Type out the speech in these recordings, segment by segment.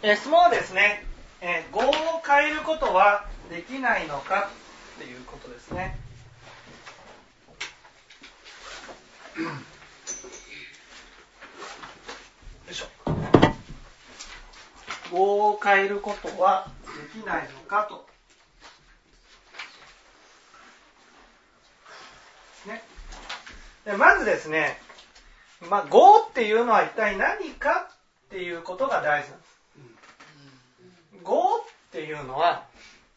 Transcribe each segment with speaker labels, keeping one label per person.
Speaker 1: 質問はですね、業を変えることはできないのかっていうことですね。よいしょ。業を変えることはできないのかと。ね、でまずですね、業っていうのは一体何かっていうことが大事なんです。業っていうのは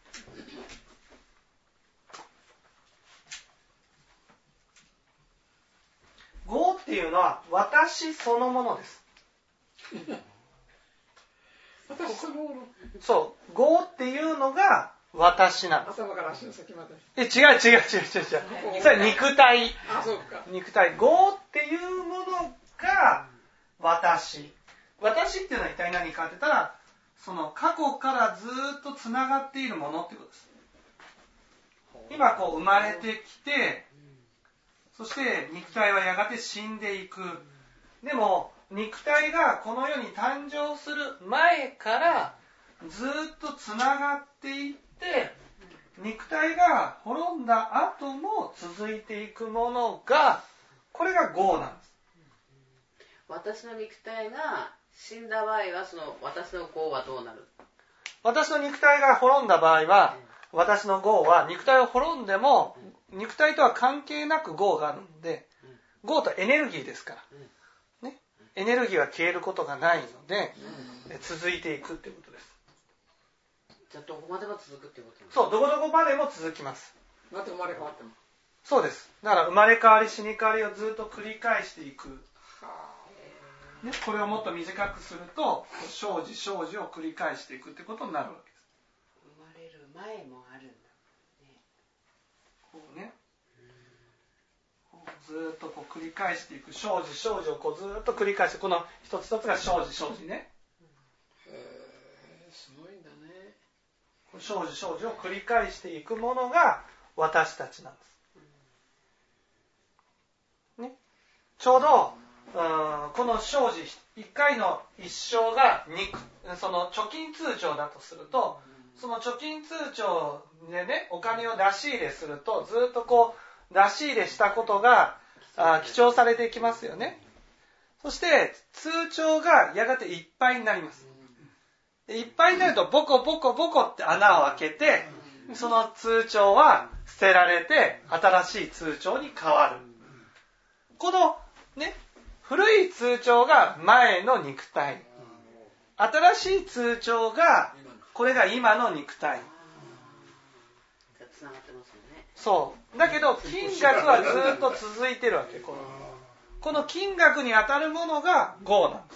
Speaker 1: 業っていうのは私そのものです。
Speaker 2: 私そのもの。
Speaker 1: そう、業っていうのが私なんです。
Speaker 2: 頭から足の先まで。
Speaker 1: 違う。それは肉体。
Speaker 2: あ、そうか。
Speaker 1: 肉体。業っていうものが私。私っていうのは一体何かって言ったら、その過去からずっとつながっているものってことです。今こう生まれてきて、そして肉体はやがて死んでいく。でも肉体がこの世に誕生する前からずっとつながっていって、肉体が滅んだ後も続いていくものが、これが業なんです。
Speaker 3: 私の肉体が死んだ場合は、その私の業はどうなる？
Speaker 1: 私の肉体が滅んだ場合は、私の業は肉体を滅んでも、肉体とは関係なく業があるので、業とエネルギーですから、ね、エネルギーは消えることがないので、続いていくっていうことです。
Speaker 3: じゃあどこまでも続くってことなんですか？
Speaker 1: そう、どこどこまでも続きます。
Speaker 2: また生まれ変わっても。
Speaker 1: そうです。だから生まれ変わり死に変わりをずっと繰り返していく。ね、これをもっと短くすると、生死を繰り返していくってことになるわけです。
Speaker 3: 生まれる前もあるんだね。
Speaker 1: こうね、ずっとこう繰り返していく、生死をこうずっと繰り返して、この一つ一つが生死ね。
Speaker 2: すごいんだね。
Speaker 1: 生死を繰り返していくものが私たちなんです。ね、ちょうどこの生死1回の一生がその貯金通帳だとすると、その貯金通帳でね、お金を出し入れすると、ずっとこう出し入れしたことが記帳されていきますよね。そして通帳がやがていっぱいになります。でいっぱいになるとボコって穴を開けて、その通帳は捨てられて新しい通帳に変わる。このね、古い通帳が前の肉体、新しい通帳がこれが今の肉体。
Speaker 3: つながってますよね。
Speaker 1: そう。だけど金額はずっと続いてるわけ。この金額に当たるものが業なんです。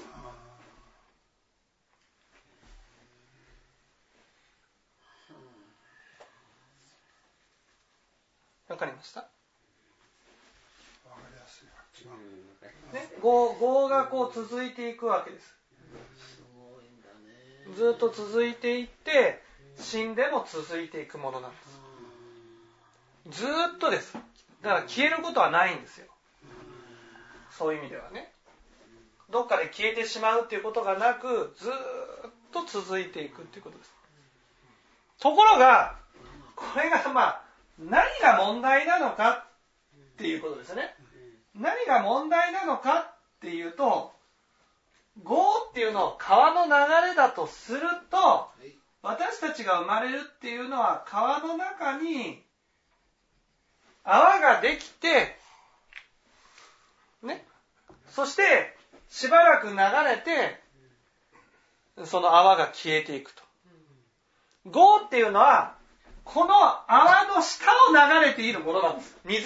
Speaker 1: わかりました？わかりやすいわ。ね、業がこう続いていくわけです。
Speaker 3: すごいんだね。
Speaker 1: ずっと続いていって、死んでも続いていくものなんです。ずーっとです。だから消えることはないんですよ。そういう意味ではね。どっかで消えてしまうっていうことがなく、ずーっと続いていくっていうことです。ところが、これが何が問題なのかっていうことですね。何が問題なのかっていうと、業っていうのを川の流れだとすると、私たちが生まれるっていうのは川の中に泡ができて、ね、そしてしばらく流れて、その泡が消えていくと。業っていうのは、この泡の下を流れているものなんです。水。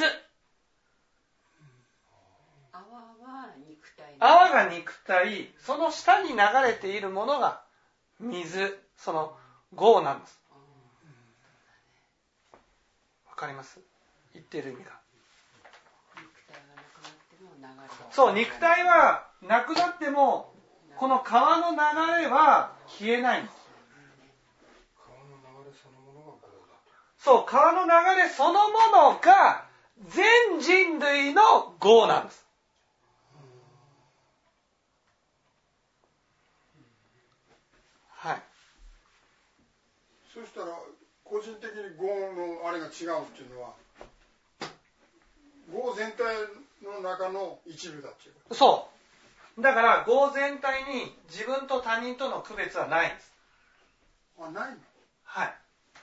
Speaker 1: 泡が肉体、その下に流れているものが水、その業なんです。わかります？言ってる意味が。そう、肉体はなくなっても、この川の流れは消えないんです。そう、川の流れそのものが全人類の業なんです。
Speaker 4: 個人的に業のあれが違うっていうのは、業全体の中の一部だっていうこと。
Speaker 1: そうだから業全体に自分と他人との区別はないんです。
Speaker 4: あ、ないの？
Speaker 1: はい。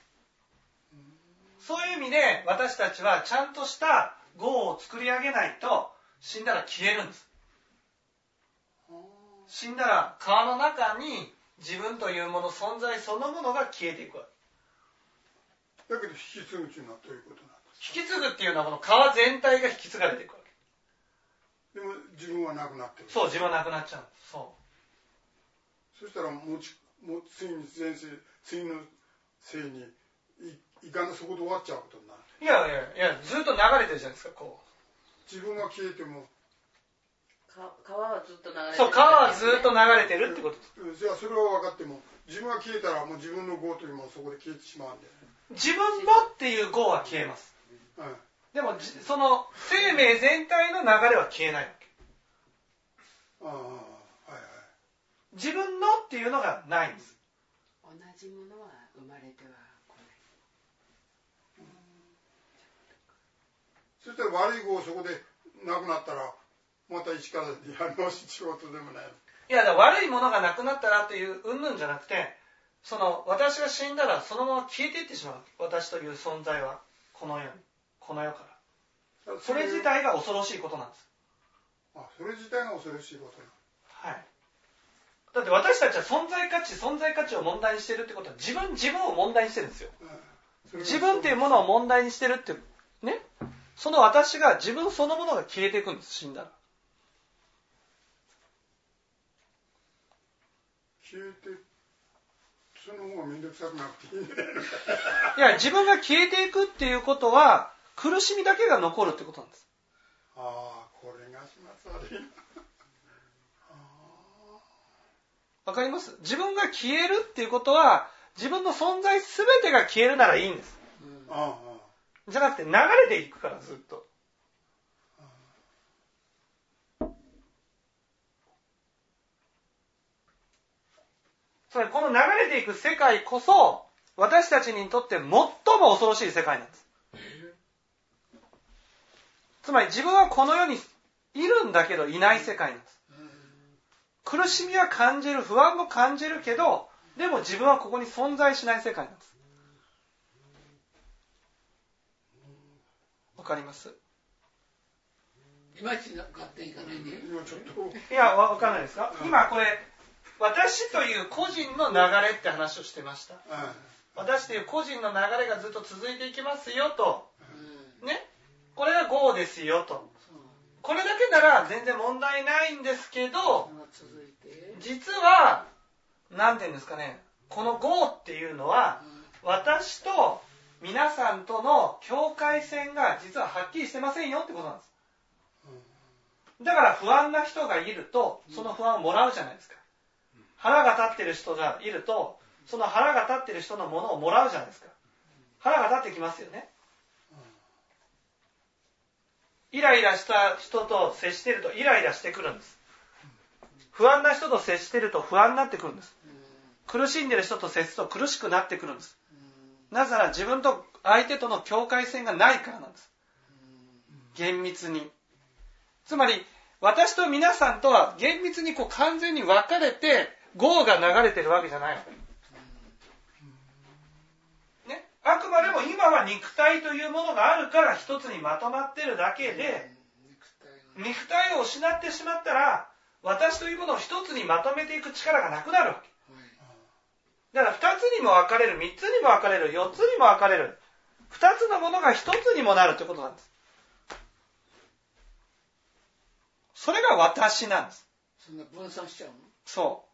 Speaker 1: そういう意味で私たちはちゃんとした業を作り上げないと死んだら消えるんです。死んだら川の中に自分というもの存在そのものが消えていくわけ。
Speaker 4: だけど引き継ぐっていうのはどういうことなんですか？
Speaker 1: 引き継ぐっていうのはこの川全体が引き継がれていくわけ。
Speaker 4: でも自分はなくなってる。
Speaker 1: そう、自分はなくなっちゃうんです。そう。
Speaker 4: そしたら次の生にいかんなそこで終わっちゃうことになる。
Speaker 1: いやずっと流れてるじゃないですか。こう
Speaker 4: 自分が消えても
Speaker 3: 川はずっと流れてる。
Speaker 1: そう、川はずっと流れてるってことです。
Speaker 4: じゃあそれは分かっても自分が消えたらもう自分の業というものそこで消えてしまうんで、
Speaker 1: 自分のっていう業は消えます。でもその生命全体の流れは消えないわけ。自分のっていうのがないんです。
Speaker 3: 同じものは生まれては来ない。
Speaker 4: そしたら悪い業そこでなくなったらまた一からやり直し仕事でもない。
Speaker 1: いや、だから悪いものがなくなったらという云々じゃなくて、その私が死んだらそのまま消えていってしまう。私という存在はこの世から。それ自体が恐ろしいことなんです。
Speaker 4: あ、それ自体が恐ろしいことな。
Speaker 1: はい。だって私たちは存在価値を問題にしてるってことは自分を問題にしてるんですよ。自分っていうものを問題にしてるってね。その私が自分そのものが消えていくんです。死んだら。
Speaker 4: 消えてその方がめんどくさくなくていいんじゃないのか。
Speaker 1: いや、自分が消えていくっていうことは苦しみだけが残るってことなんです。
Speaker 4: ああ、これが始末悪いな。
Speaker 1: わかります？自分が消えるっていうことは自分の存在すべてが消えるならいいんです。じゃなくて流れていくからずっと。つまりこの流れていく世界こそ私たちにとって最も恐ろしい世界なんです。つまり自分はこの世にいるんだけどいない世界なんです。苦しみは感じる、不安も感じるけど、でも自分はここに存在しない世界なんです。わかります？
Speaker 2: いまいち勝手にいかないね。
Speaker 1: いや、わかんないですか？今これ、私という個人の流れって話をしてました。私という個人の流れがずっと続いていきますよと。ね。これが業ですよと。これだけなら全然問題ないんですけど、実は、なんていうんですかね、この業っていうのは、私と皆さんとの境界線が実ははっきりしてませんよってことなんです。だから不安な人がいると、その不安をもらうじゃないですか。腹が立ってる人がいると、その腹が立ってる人のものをもらうじゃないですか。腹が立ってきますよね。イライラした人と接しているとイライラしてくるんです。不安な人と接していると不安になってくるんです。苦しんでいる人と接すると苦しくなってくるんです。なぜなら自分と相手との境界線がないからなんです。厳密に。つまり私と皆さんとは厳密に完全に分かれて業が流れてるわけじゃない。ね、あくまでも今は肉体というものがあるから一つにまとまってるだけで、肉体を失ってしまったら私というものを一つにまとめていく力がなくなるわけ。だから二つにも分かれる、三つにも分かれる、四つにも分かれる。二つのものが一つにもなるということなんです。それが私なんです。
Speaker 2: そんな分散しちゃうの？
Speaker 1: そう。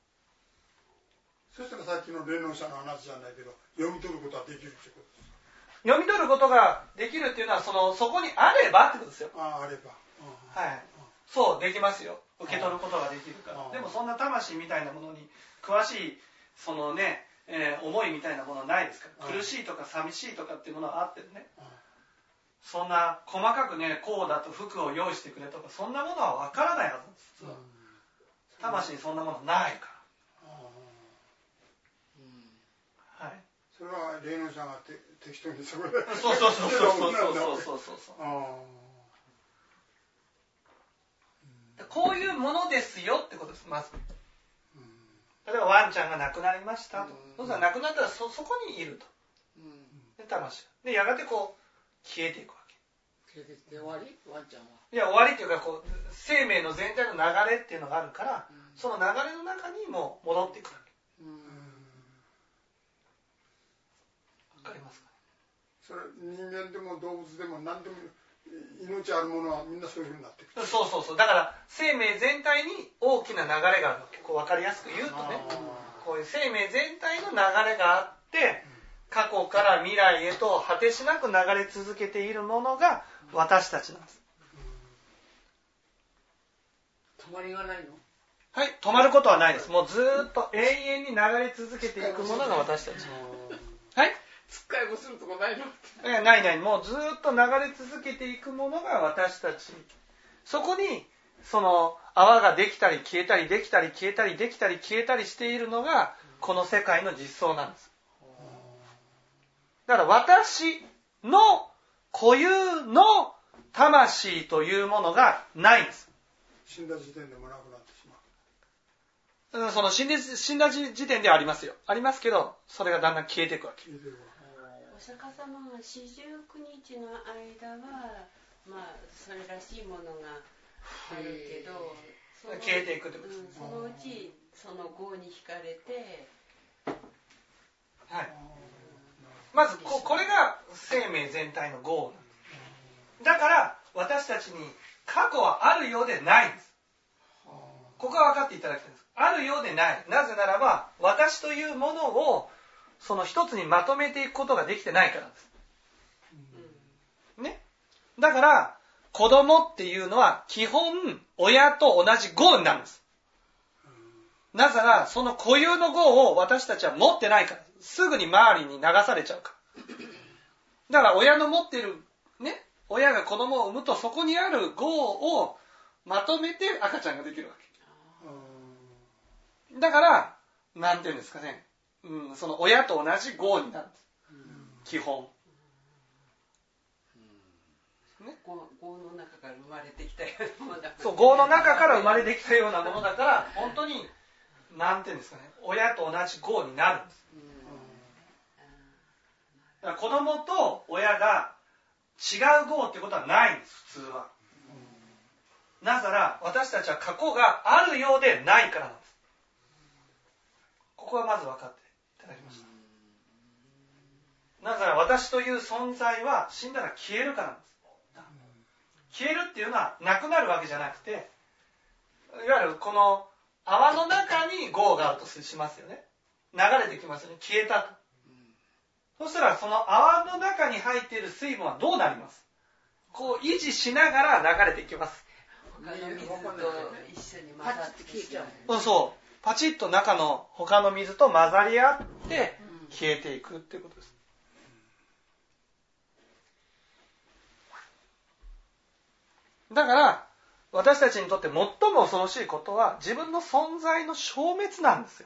Speaker 4: そしたらさっきの霊能者の話じゃないけど、読み取ることはできるってことですか？
Speaker 1: 読み取ることができるっていうのはそこにあればってことですよ。
Speaker 4: あれば。
Speaker 1: はい。そう、できますよ。受け取ることができるから。でもそんな魂みたいなものに詳しい、思いみたいなものはないですから。苦しいとか寂しいとかっていうものはあってね。そんな細かくね、こうだと服を用意してくれとか、そんなものは分からないはずです。魂にそんなものないから。はい。
Speaker 4: それは霊能者ちゃんが適当にそこで
Speaker 1: そうそうそうそうそうそうそう。こういうものですよってことです、まず。例えばワンちゃんが亡くなりましたと。そうしたら亡くなったらそこにいると。で、魂。で、やがてこう、消えていくわけ。
Speaker 2: 消えて終わり？ワンちゃんは。
Speaker 1: いや、終わりっていうか、こう、生命の全体の流れっていうのがあるから、その流れの中にも戻っていくわけ。わかりますかね？
Speaker 4: それ、人間でも動物でも何でも、命あるものはみんなそういうふうになっていく。
Speaker 1: そうそうそう。だから生命全体に大きな流れがあるわけ。こう分かりやすく言うとね、こういう生命全体の流れがあって、過去から未来へと果てしなく流れ続けているものが私たちなんです。
Speaker 2: 止まりがないの？
Speaker 1: はい、止まることはないです。もうずーっと永遠に流れ続けていくものが私たち。はい。
Speaker 2: つっかいもするとこないの？
Speaker 1: ないない。もうずーっと流れ続けていくものが私たち。そこに、その泡ができたり消えたりできたり消えたりできたり消えたりしているのが、この世界の実相なんです。だから私の固有の魂というものがないんです。
Speaker 4: 死んだ時点でもなくなってしまう。
Speaker 1: その死んだ時点ではありますよ。ありますけど、それがだんだん消えていくわけ。
Speaker 3: お釈迦様は四十九日の間は、まあ、それらしいものがあるけど、
Speaker 1: 消えていくってことです。
Speaker 3: そのうち、その業に惹かれて、
Speaker 1: はい。まずこれが生命全体の業なんです。だから私たちに過去はあるようでないんです。ここは分かっていただきたいんです。あるようでない。なぜならば私というものをその一つにまとめていくことができてないからです。ね。だから子供っていうのは基本親と同じ業になるんです。なぜならその固有の業を私たちは持ってないから。すぐに周りに流されちゃうから。だから親の持っているね、親が子供を産むとそこにある業をまとめて赤ちゃんができるわけ。だからなんていうんですかね、その親と同じ業になるんです。基本。
Speaker 3: ね、業の中から生まれてきたようなものだから。
Speaker 1: そう、業の中から生まれてきたようなものだから本当になんていうんですかね、親と同じ業になるんです。だから子供と親が違う業ってことはないんです、普通は。なぜなら私たちは過去があるようでないからなんです。ここはまず分かっていただきました。なぜなら私という存在は死んだら消えるからなんです。消えるっていうのはなくなるわけじゃなくて、いわゆるこの泡の中に業があるとしますよね。流れてきますよね。消えたと。そしたらその泡の中に入っている水分はどうなります？こう維持しながら流れていきます。
Speaker 3: 他の水と一緒に混ざって消えちゃう。
Speaker 1: そう。パチッと中の他の水と混ざり合って消えていくっていうことです。だから私たちにとって最も恐ろしいことは自分の存在の消滅なんですよ。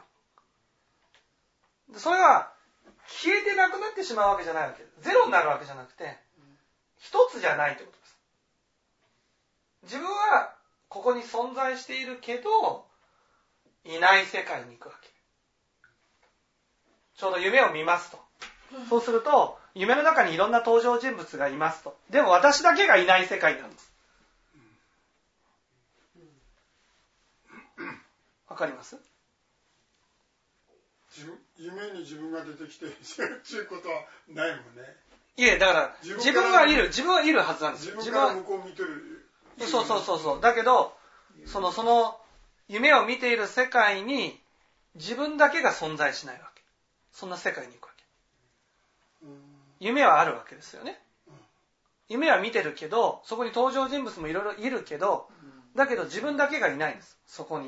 Speaker 1: それは消えてなくなってしまうわけじゃないわけです。ゼロになるわけじゃなくて一つじゃないということです。自分はここに存在しているけどいない世界に行くわけ。ちょうど夢を見ますと。そうすると夢の中にいろんな登場人物がいますと。でも私だけがいない世界なんです。わかります？
Speaker 4: 夢に自分が出てきてそういうことはないもんね。
Speaker 1: いえ、だから自分はいるはずなんですよ。
Speaker 4: 自分から向こう見てる。
Speaker 1: そう。だけどその夢を見ている世界に自分だけが存在しないわけ。そんな世界に行くわけ。夢はあるわけですよね。夢は見てるけどそこに登場人物もいろいろいるけど、だけど自分だけがいないんです。そこに。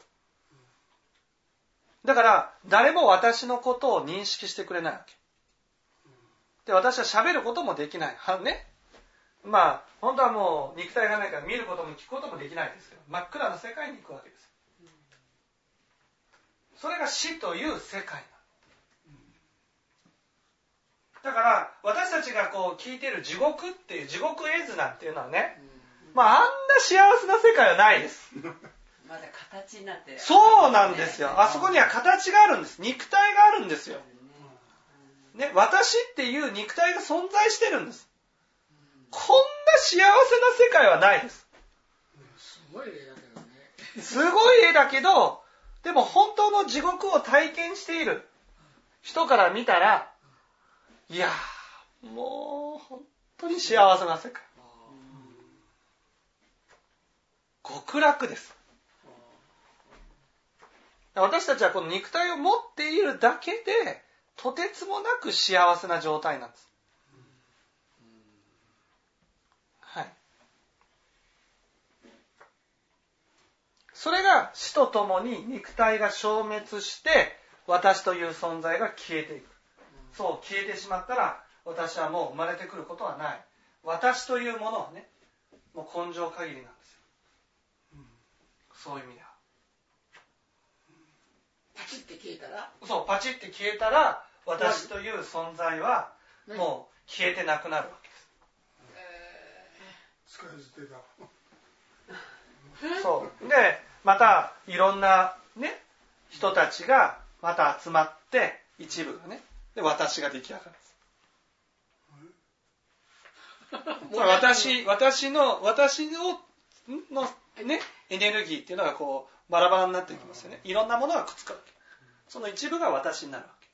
Speaker 1: だから誰も私のことを認識してくれないわけ。で、私は喋ることもできない。ね。まあ本当はもう肉体がないから見ることも聞くこともできないですけど、真っ暗な世界に行くわけです。それが死という世界なの。 だから私たちがこう聞いてる地獄っていう地獄絵図なんていうのはね、まああんな幸せな世界はないです。
Speaker 3: まだ形になってる。
Speaker 1: そうなんですよ。あそこには形があるんです。肉体があるんですよ。ね、私っていう肉体が存在してるんです。こんな幸せな世界はないです。
Speaker 2: すごい絵だけどね。
Speaker 1: すごい絵だけど、でも本当の地獄を体験している人から見たら、いやー、もう本当に幸せな世界。極楽です。私たちはこの肉体を持っているだけで、とてつもなく幸せな状態なんです。はい。それが死とともに肉体が消滅して、私という存在が消えていく。そう消えてしまったら、私はもう生まれてくることはない。私というものはね、もう根性限りなんですよ。そういう意味では。
Speaker 2: パチって消えたら、
Speaker 1: そう、パチって消えたら、私という存在はもう消えてなくなるわけです。
Speaker 4: 使い捨てだ。
Speaker 1: そう。で、またいろんなね、人たちがまた集まって、一部がね、で、私が出来上がるんです。私のね、エネルギーっていうのがこうバラバラになっていきますよね。いろんなものがくっつくわけ。その一部が私になるわけ。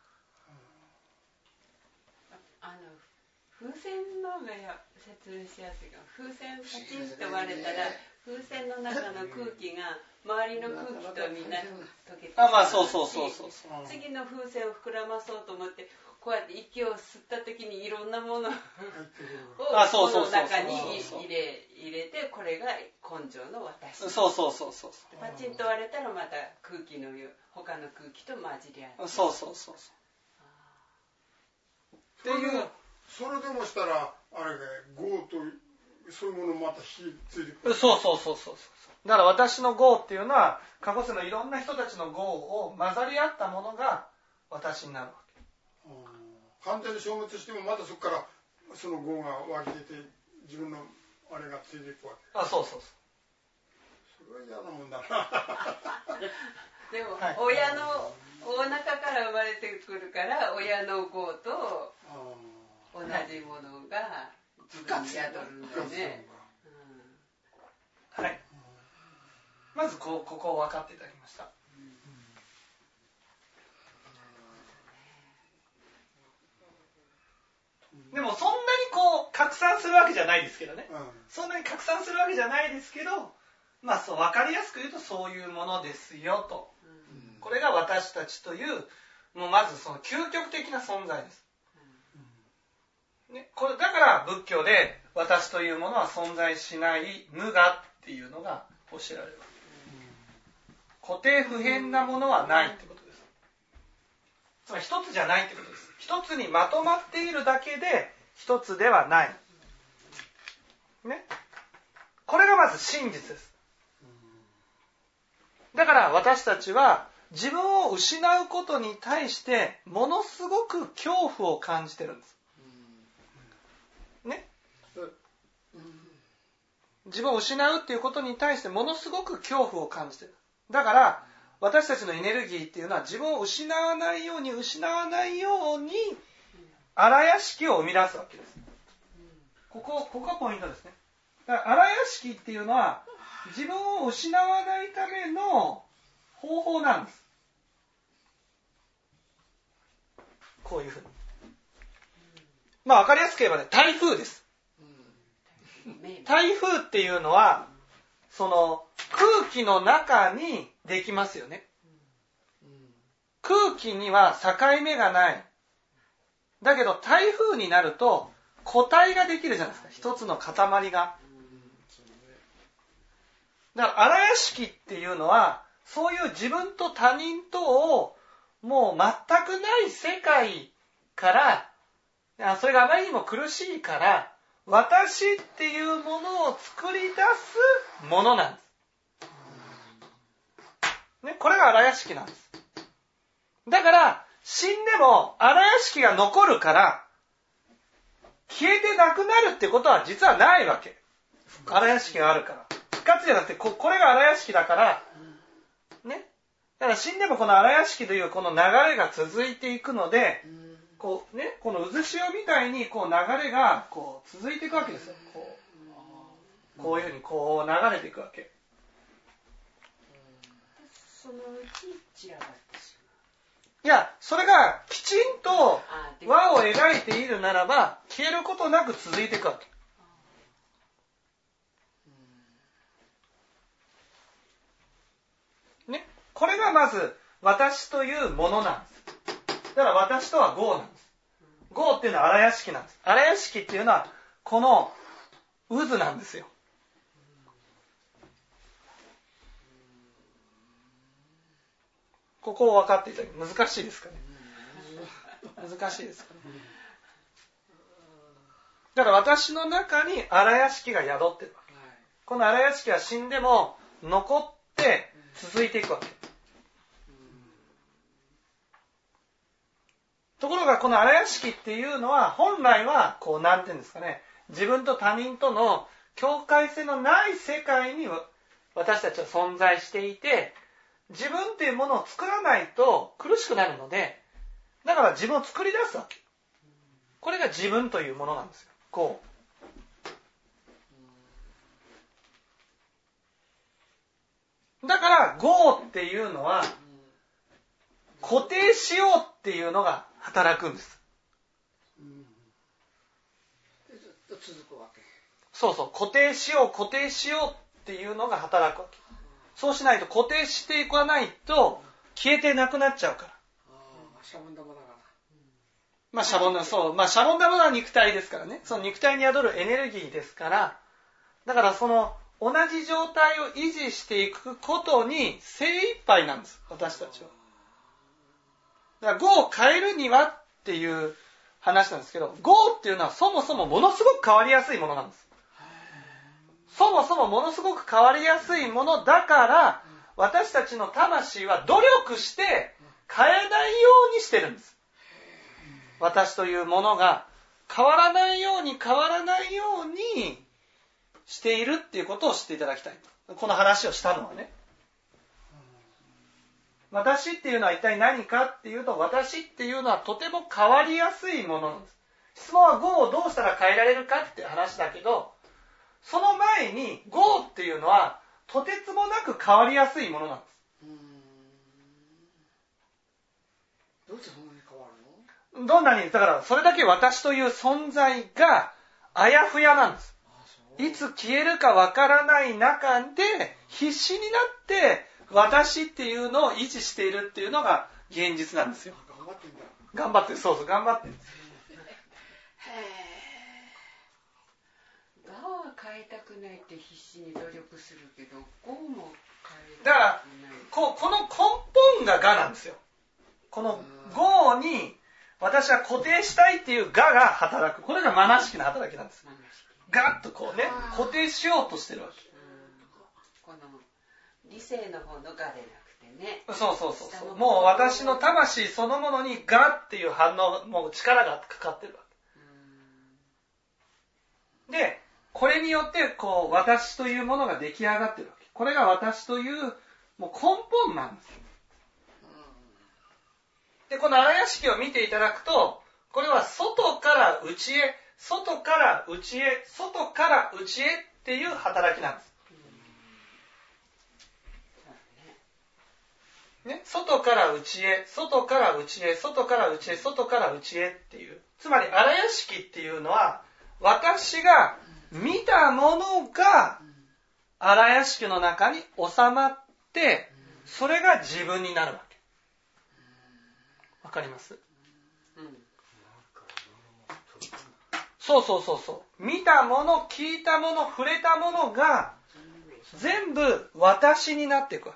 Speaker 3: 風船の説明しやすいが、風船パチンと割れたら、風船の中の空気が周りの空気とみんな溶けて、
Speaker 1: まあそう。
Speaker 3: 次の風船を膨らまそうと思って、こうやって息を吸った時にいろんなものをこの中に入れて、これが根性の私。
Speaker 1: そう。
Speaker 3: パチンと割れたらまた空気の他の空気と混じり合う。
Speaker 1: そう。っていう。
Speaker 4: それでもしたらあれが業とそういうものまた火ついてくる。
Speaker 1: そう。だから私の業っていうのは過去世のいろんな人たちの業を混ざり合ったものが私になるわけ。
Speaker 4: 完全に消滅してもまたそこからその業が湧き出て自分のあれがついていくわけ。
Speaker 1: そう。
Speaker 4: それは嫌なもんだな。
Speaker 3: でも、親のお腹から生まれてくるから親の業と同じものが自分に宿るんだね。
Speaker 1: はい。まずここを分かっていただきました。でもそんなにこう拡散するわけじゃないですけどね。そんなに拡散するわけじゃないですけど、まあそう分かりやすく言うとそういうものですよと。これが私たちというもうまずその究極的な存在です。ね、これだから仏教で私というものは存在しない無我っていうのが教えられるわけ。固定不変なものはないってことです。つまり一つじゃないってことです。一つにまとまっているだけで一つではない。ね。これがまず真実です。だから私たちは自分を失うことに対してものすごく恐怖を感じてるんです。ね。自分を失うっていうことに対してものすごく恐怖を感じてる。だから私たちのエネルギーっていうのは自分を失わないように荒屋敷を生み出すわけです。ここがポイントですね。だから荒屋敷っていうのは自分を失わないための方法なんです。こういうふうに。まあ分かりやすく言えばね、台風です。台風っていうのはその空気の中にできますよね。空気には境目がない。だけど台風になると固体ができるじゃないですか。一つの塊が。だから荒屋敷っていうのはそういう自分と他人とをもう全くない世界からそれがあまりにも苦しいから私っていうものを作り出すものなんです。ね、これが荒屋敷なんです。だから死んでも荒屋敷が残るから消えてなくなるってことは実はないわけ。荒屋敷があるから。復活じゃなくて、これが荒屋敷だから、ね。だから死んでもこの荒屋敷というこの流れが続いていくので、こうね、この渦潮みたいにこう流れがこう続いていくわけですよ。こういうふうにこう流れていくわけ。
Speaker 3: そのうち散らばってし
Speaker 1: いや、それがきちんと輪を描いているならば、消えることなく続いていくわけ。ね、これがまず私というものなんです。だから私とは業なんです。業っていうのは荒屋敷なんです。荒屋敷っていうのはこの渦なんですよ。ここを分かっていただけ難しいですかね。難しいですかね。だから私の中に荒屋敷が宿ってるわけ。この荒屋敷は死んでも残って続いていくわけ。ところがこの荒屋敷っていうのは本来はこうなんていうんですかね、自分と他人との境界線のない世界に私たちは存在していて、自分っていうものを作らないと苦しくなるので、だから自分を作り出すわけ。これが自分というものなんですよ。こう。だから業っていうのは固定しようっていうのが働くんです。
Speaker 2: ずっと続くわけ。
Speaker 1: そうそう、固定しようっていうのが働くわけ。そうしないと固定していかないと消えてなくなっちゃうから。
Speaker 2: シャボン玉だから。
Speaker 1: まあシャボン玉、そう、まあシャボン玉は肉体ですからね。その肉体に宿るエネルギーですから、だからその同じ状態を維持していくことに精一杯なんです、私たちは。だから業を変えるにはっていう話なんですけど、業っていうのはそもそもものすごく変わりやすいものなんです。そもそもものすごく変わりやすいものだから、私たちの魂は努力して変えないようにしてるんです。私というものが変わらないようにしているっていうことを知っていただきたい。この話をしたのはね。私っていうのは一体何かっていうと、私っていうのはとても変わりやすいものなんです。質問は業をどうしたら変えられるかって話だけど、その前に業っていうのはとてつもなく変わりやすいものなんです。
Speaker 2: どうしてそんなに変わるの？
Speaker 1: どんなに、だからそれだけ私という存在があやふやなんです。いつ消えるかわからない中で必死になって私っていうのを維持しているっていうのが現実なんですよ。
Speaker 2: 頑張ってんだ。
Speaker 1: 頑張って、そうそう、頑張ってるんです。
Speaker 3: 我は変えたくないって必死に努力するけど、業も変え
Speaker 1: だから
Speaker 3: たくない。
Speaker 1: この根本が我なんですよ。この業に私は固定したいっていう我が働く。これがマナシキな働きなんです。ガッとこうね、固定しようとしてるわけ。
Speaker 3: この理性の方の我でなくてね。
Speaker 1: そう。もう私の魂そのものに我っていう反応、もう力がかかってるわけ。で、これによってこう私というものが出来上がってるわけ。これが私というもう根本なんです。で、この荒屋敷を見ていただくと、これは外から内へ、外から内へ、外から内へっていう働きなんです。ね、外から内へ、外から内へ、外から内へ、外から内へっていう。つまり荒屋敷っていうのは、私が見たものが荒屋敷の中に収まって、それが自分になるわけ。わかります？そう。見たもの、聞いたもの、触れたものが全部私になっていくわ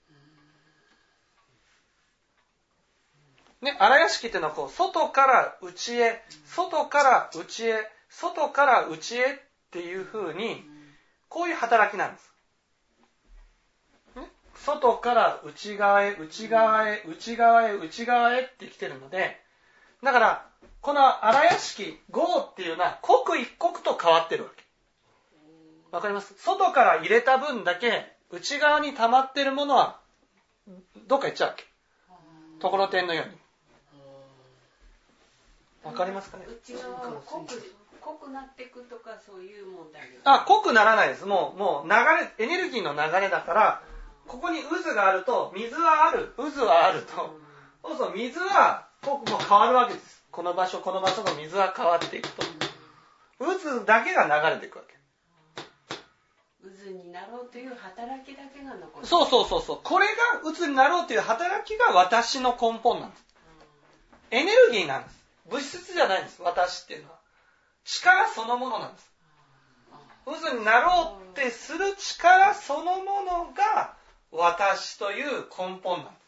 Speaker 1: け。ね、荒屋敷っていうのはこう外から内へ、外から内へ、外から内へっていう風にこういう働きなんです。ね、 外から内側へ内側へ内側へ内側へって来てるので、だからこの荒屋敷5っていうのは刻一刻と変わってるわけ。わかります？外から入れた分だけ内側に溜まってるものはどっか行っちゃうわけ。ところてんのように。わかりますかね？
Speaker 3: 内側は濃くなっていくとかそういう問題です。
Speaker 1: 濃くならないです。もう流れ、エネルギーの流れだから、ここに渦があると、水はある、渦はあると、そうそう、水はもう変わるわけです。この場所の水は変わっていくと。渦だけが流れていくわけ。
Speaker 3: 渦になろうという働きだけが残る。
Speaker 1: そう。これが渦になろうという働きが私の根本なんです。エネルギーなんです。物質じゃないんです。私っていうのは。力そのものなんです。渦になろうってする力そのものが私という根本なんです。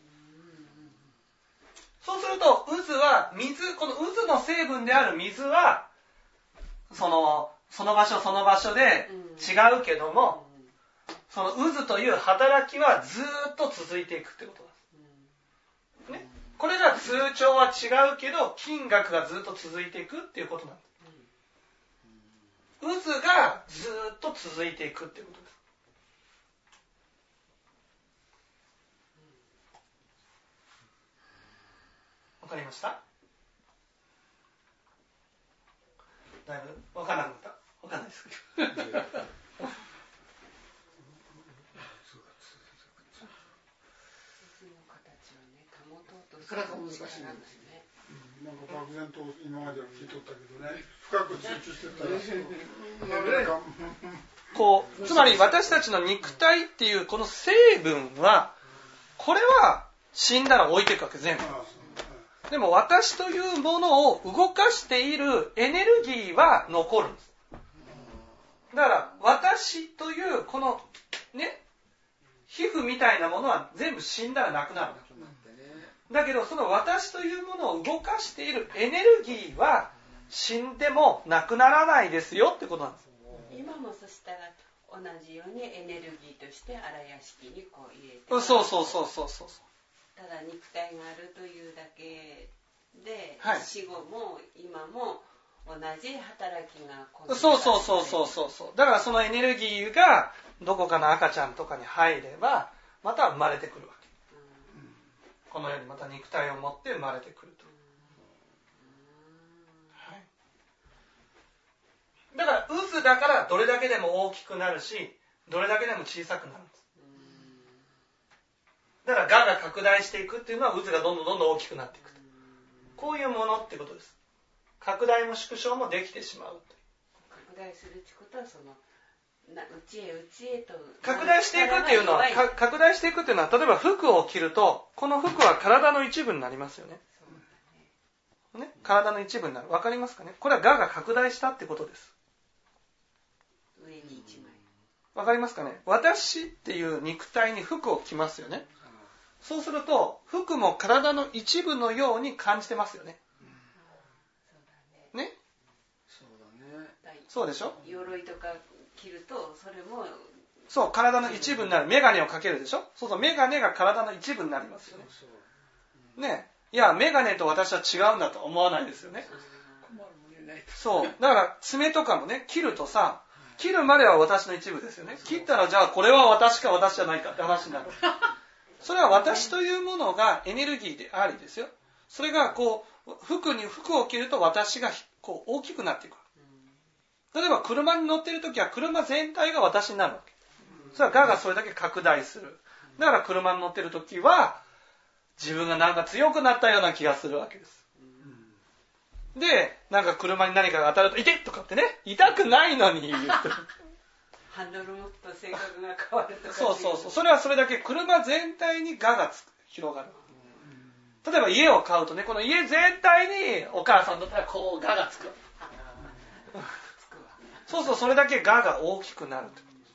Speaker 1: そうすると渦はこの渦の成分である水はその場所で違うけども、その渦という働きはずっと続いていくってことです。ね、これが通帳は違うけど金額がずっと続いていくっていうことなんです。渦がずっと続いていくっていうことです。わかりました？だいぶわからなかった？わかんないですけど。渦の形を
Speaker 3: ね、保とうと
Speaker 2: するから難しいんですね。
Speaker 4: なんか漠然と今までは聞いとったけどね、深く集中してたら
Speaker 1: つまり私たちの肉体っていうこの成分は、これは死んだら置いていくわけ全部。でも私というものを動かしているエネルギーは残るんです。だから私というこのね、皮膚みたいなものは全部死んだらなくなる。だけどその私というものを動かしているエネルギーは死んでもなくならないですよってことなんです。
Speaker 3: 今もそしたら同じようにエネルギーとして荒屋敷にこう入れて、
Speaker 1: そう。
Speaker 3: ただ肉体があるというだけで、
Speaker 1: はい、
Speaker 3: 死後も今も同じ働きが
Speaker 1: そう。だからそのエネルギーがどこかの赤ちゃんとかに入ればまた生まれてくるわけ。このようにまた肉体を持って生まれてくると。はい、だから渦だからどれだけでも大きくなるし、どれだけでも小さくなるんです。だから我が拡大していくっていうのは渦がどんどん大きくなっていくと。こういうものってことです。拡大も縮小もできてしまう。
Speaker 3: 拡大するってことは内へと
Speaker 1: 拡大していくっていうのは、拡大していくっていうのは、例えば服を着ると、この服は体の一部になりますよね。ね、体の一部になる。わかりますかね？これは我が拡大したってことです。
Speaker 3: 上に一枚。
Speaker 1: わかりますかね？私っていう肉体に服を着ますよね。そうすると、服も体の一部のように感じてますよね。ね？そうでしょ？
Speaker 3: 鎧とか着るとそれも
Speaker 1: そう体の一部になる。メガネをかけるでしょ。そうメガネが体の一部になりますよね。ね、いやメガネと私は違うんだと思わないですよね。そうだから爪とかもね、切るとさ、切るまでは私の一部ですよね。切ったらじゃあこれは私か私じゃないかって話になる。それは私というものがエネルギーでありですよ。それがこう服を着ると私がこう大きくなっていく。例えば車に乗っているときは車全体が私になるわけ。それは我がそれだけ拡大する。だから車に乗っているときは自分がなんか強くなったような気がするわけです。で、なんか車に何かが当たると痛いとかってね、痛くないのに言って
Speaker 3: ハンドル持った性格が変わるとか。
Speaker 1: そう。それはそれだけ車全体に我が広がる。例えば家を買うとね、この家全体にお母さんだったらこう我がつく。そうそれだけ我が大きくなるってことです。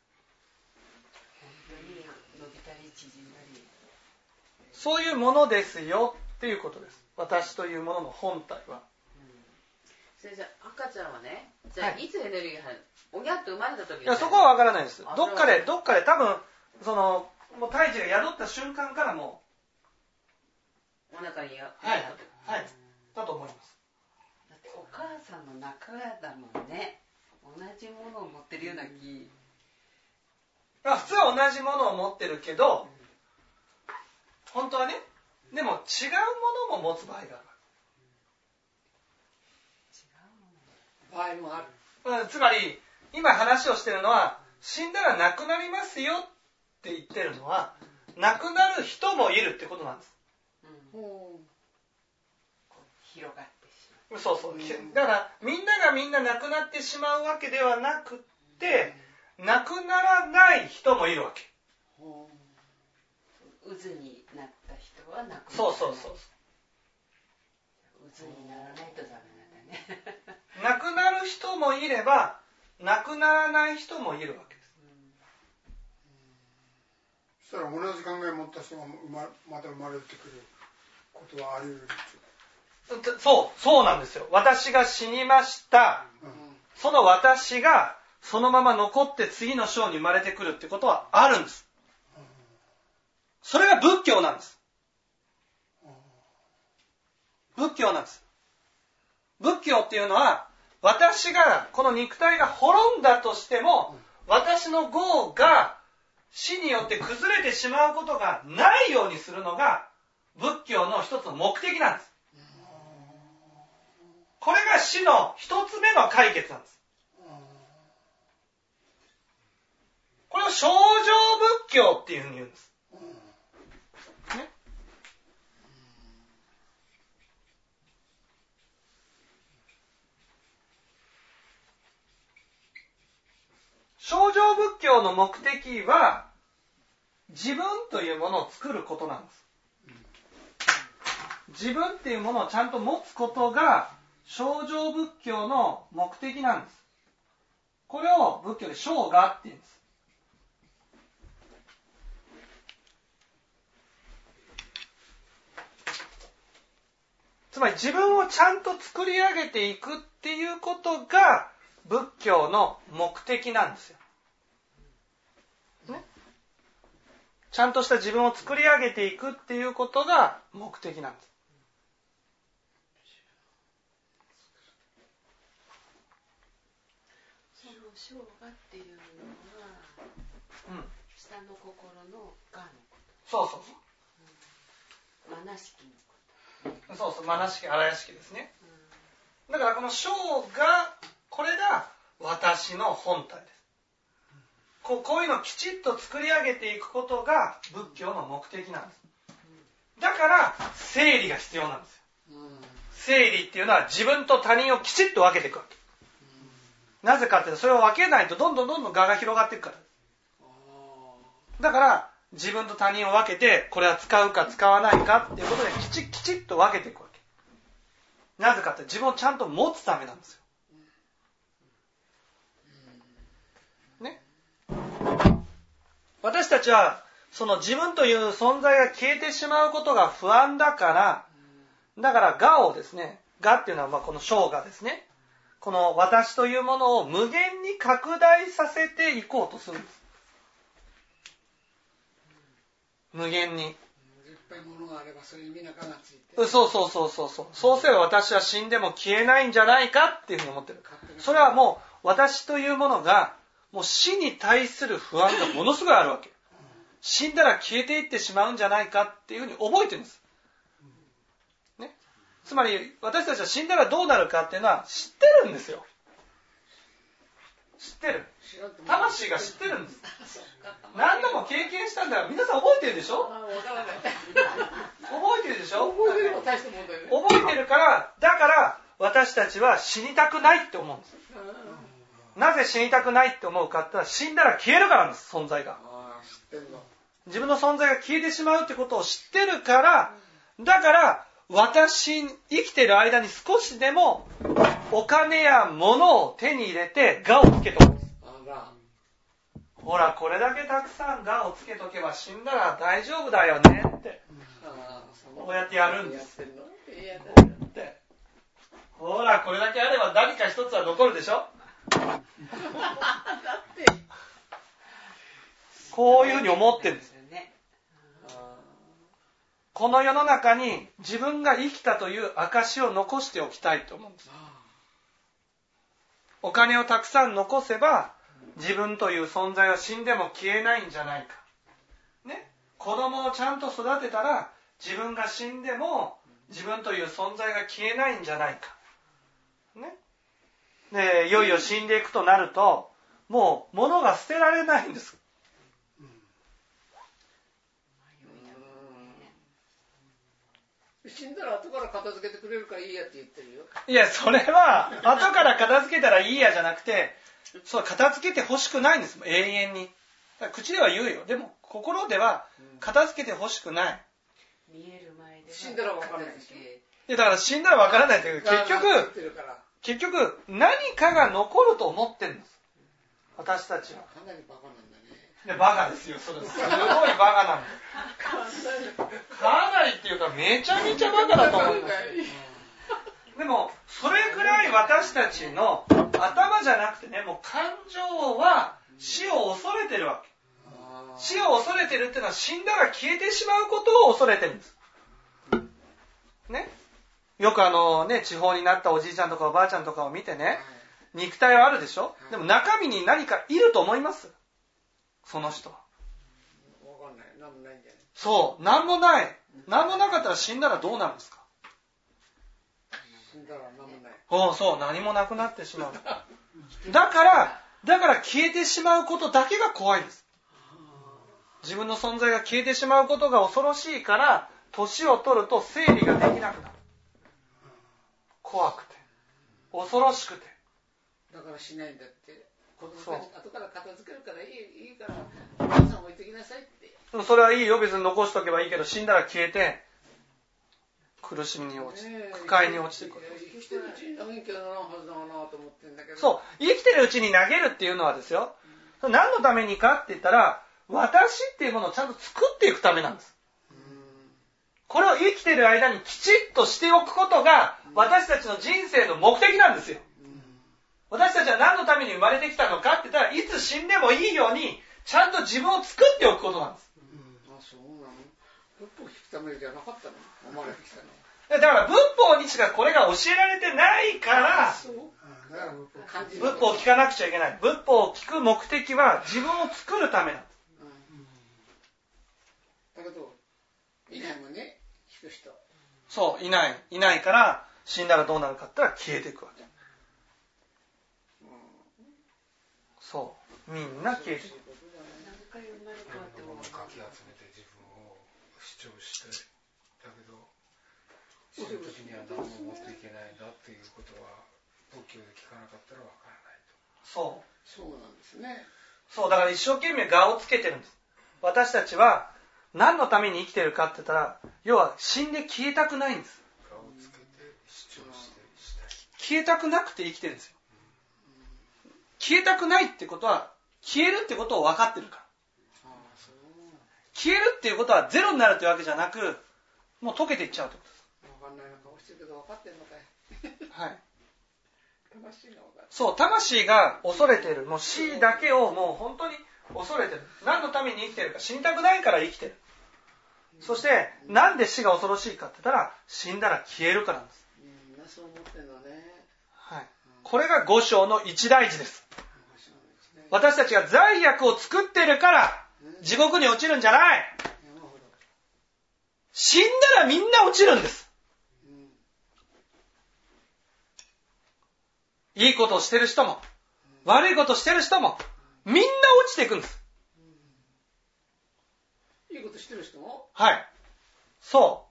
Speaker 3: 本当に伸びたり縮んだり。
Speaker 1: そういうものですよっていうことです。私というものの本体は。
Speaker 5: 先生、赤ちゃんはね、じゃあいつエネルギーが入る？おぎゃっと生まれた時に。
Speaker 1: いや、そこは分からないです。どっかで多分そのもう胎児が宿った瞬間からも
Speaker 5: お腹に
Speaker 1: はいだと思います。
Speaker 3: だってお母さんの中だもんね。同じものを持ってるような気。
Speaker 1: 普通は同じものを持ってるけど、本当はね、でも違うものも持つ場合がある。
Speaker 2: 場合もある。
Speaker 1: つまり今話をしてるのは、死んだら亡くなりますよって言ってるのは、亡くなる人もいるってことなんです。
Speaker 3: 広がってしまう。
Speaker 1: そうそう。だからみんながみんな亡くなってしまうわけではなくって、亡くならない人もいるわけ。
Speaker 3: 渦になった人は亡くならない。
Speaker 1: そう。
Speaker 3: 渦にならないとダメなんだね。
Speaker 1: 亡くなる人もいれば、亡くならない人もいるわけです。
Speaker 4: そしたら同じ考えを持った人がまた生まれてくることはあり得るっていう。
Speaker 1: そうなんですよ。私が死にました。その私がそのまま残って次の章に生まれてくるってことはあるんです。それが仏教なんです。仏教なんです。仏教っていうのは、私がこの肉体が滅んだとしても、私の業が死によって崩れてしまうことがないようにするのが仏教の一つの目的なんです。これが死の一つ目の解決なんです。これを清浄仏教っていうふうに言うんです。ね、清浄仏教の目的は自分というものを作ることなんです。自分っていうものをちゃんと持つことが清浄仏教の目的なんです。これを仏教で生涯って言うんです。つまり自分をちゃんと作り上げていくっていうことが仏教の目的なんですよ。ね、ちゃんとした自分を作り上げていくっていうことが目的なんです。
Speaker 3: その生涯っていうのは、下の心の我のこと。そう。まなしきのこと。そう、まなしき、荒屋敷ですね。だからこの生が、これが私の本体です。こういうのをきちっと作り上げていくことが仏教の目的なんです。だから整理が必要なんですよ。整理っていうのは自分と他人をきちっと分けていくわけ。なぜかっていうと、それを分けないとどんどん我が広がっていくから。だから自分と他人を分けて、これは使うか使わないかっていうことできちっと分けていくわけ。なぜかって自分をちゃんと持つためなんですよ。ね。私たちはその自分という存在が消えてしまうことが不安だから、だから我をですね、我っていうのはこの生我ですね。この私というものを無限に拡大させていこうとするんです。無限に。
Speaker 2: いっぱいものがあればそれにみんながついて。
Speaker 1: そう。そうすれば私は死んでも消えないんじゃないかっていうふうに思ってる。それはもう私というものがもう死に対する不安がものすごいあるわけ。死んだら消えていってしまうんじゃないかっていうふうに覚えてるんです。ね。つまり私たちは死んだらどうなるかっていうのは知ってるんですよ。知ってる。魂が知ってるんです。何度も経験したんだから皆さん覚えてるでしょ？覚えてるでしょ？覚えてるから、だから私たちは死にたくないって思うんです。なぜ死にたくないって思うかって言ったら、死んだら消えるからなんです、存在が。自分の存在が消えてしまうってことを知ってるから、だから生きてる間に少しでもお金や物を手に入れて我をつけとくんです。ほら、これだけたくさん我をつけとけば死んだら大丈夫だよねって。こうやってやるんです。ほら、これだけあれば何か一つは残るでしょ？こういうふうに思ってるんです。 この世の中に自分が生きたという証を残しておきたいと思うんです。お金をたくさん残せば自分という存在は死んでも消えないんじゃないか、ね、子供をちゃんと育てたら自分が死んでも自分という存在が消えないんじゃないか、ね、でいよいよ死んでいくとなるともう物が捨てられないんです。
Speaker 2: 死んだら後から片付けてくれるからいいやって言ってるよ。
Speaker 1: いや、それは後から片付けたらいいやじゃなくて、そう片付けてほしくないんです。永遠に。だから口では言うよ。でも心では片付けてほしくない。
Speaker 3: 見える前で
Speaker 2: 死んだら分からないでしょ。
Speaker 1: いやだから死んだら分からないという結局何かが残ると思ってるんです。私たちは。
Speaker 2: かなりバカなんだね。
Speaker 1: でバカですよ。それすごいバカなんです。かなりっていうかめちゃめちゃバカだと思うんです。でもそれぐらい私たちの頭じゃなくてね、もう感情は死を恐れてるわけ。死を恐れてるっていうのは死んだら消えてしまうことを恐れてるんです。ね。よく地方になったおじいちゃんとかおばあちゃんとかを見てね、肉体はあるでしょ。でも中身に何かいると思います？その人は。
Speaker 2: わかんない。なんもないんじゃない。
Speaker 1: そう、なんもない。なんもなかったら死んだらどうなるんですか？
Speaker 2: 死んだらなんもない。
Speaker 1: そう、何もなくなってしまう。だから消えてしまうことだけが怖いんです。自分の存在が消えてしまうことが恐ろしいから、年を取ると整理ができなくなる。怖くて、恐ろしくて。
Speaker 2: だからしないんだって。子供たち後から片付けるからいいからお母さん置いてきなさいって。
Speaker 1: それはいいよ、別に残しとけばいいけど、死んだら消えて苦しみに落ちて、不快に落ちてくる。
Speaker 2: 生きてるうちに投げなきゃならんはずだなと思ってんだけど。
Speaker 1: そう、生きてるうちに投げるっていうのはですよ、何のためにかって言ったら、私っていうものをちゃんと作っていくためなんです。これを生きてる間にきちっとしておくことが私たちの人生の目的なんですよ。私たちは何のために生まれてきたのかって言ったら、いつ死んでもいいようにちゃんと自分を作っておくことなんです。
Speaker 2: あ、そうなの。仏法を聞くためじゃなかったの。生まれてきたの。
Speaker 1: だから仏法にしかこれが教えられてないから仏法を聞かなくちゃいけない。仏法を聞く目的は自分を作るためなんです。
Speaker 2: だけどいないもんね、聞く人。
Speaker 1: そう、いないから死んだらどうなるかって言ったら消えていくわけ。そう、みんな消えていく。
Speaker 3: 何回生まれ変わっても
Speaker 6: かき集めて自分を主張して、だけど死ぬ時には何も持っていけないんだっていうことは仏教で聞かなかったらわからないと。
Speaker 2: そうなんですね。
Speaker 1: そう、だから一生懸命我をつけてるんです。私たちは何のために生きてるかって言ったら、要は死んで消えたくないんです。
Speaker 6: 我をつけて主張してしたい。
Speaker 1: 消えたくなくて生きてるんですよ。消えたくないってことは、消えるってことを分かってるから。消えるっていうことはゼロになるというわけじゃなく、もう溶けていっちゃうってことです。
Speaker 2: 分かんないの顔してるけど分かってんのかい。
Speaker 1: はい。
Speaker 2: 魂が分かる。
Speaker 1: そう、魂が恐れている。もう死だけをもう本当に恐れてる。何のために生きてるか、死にたくないから生きてる。そして、なんで死が恐ろしいかって言ったら、死んだら消えるからなんです。
Speaker 2: みんなそう思ってんのね。
Speaker 1: はい。これが五章の一大事です。私たちが罪悪を作ってるから地獄に落ちるんじゃない。死んだらみんな落ちるんです。いいことをしてる人も悪いことをしてる人もみんな落ちていくんです。
Speaker 2: いいことしてる人も？
Speaker 1: はい。そう。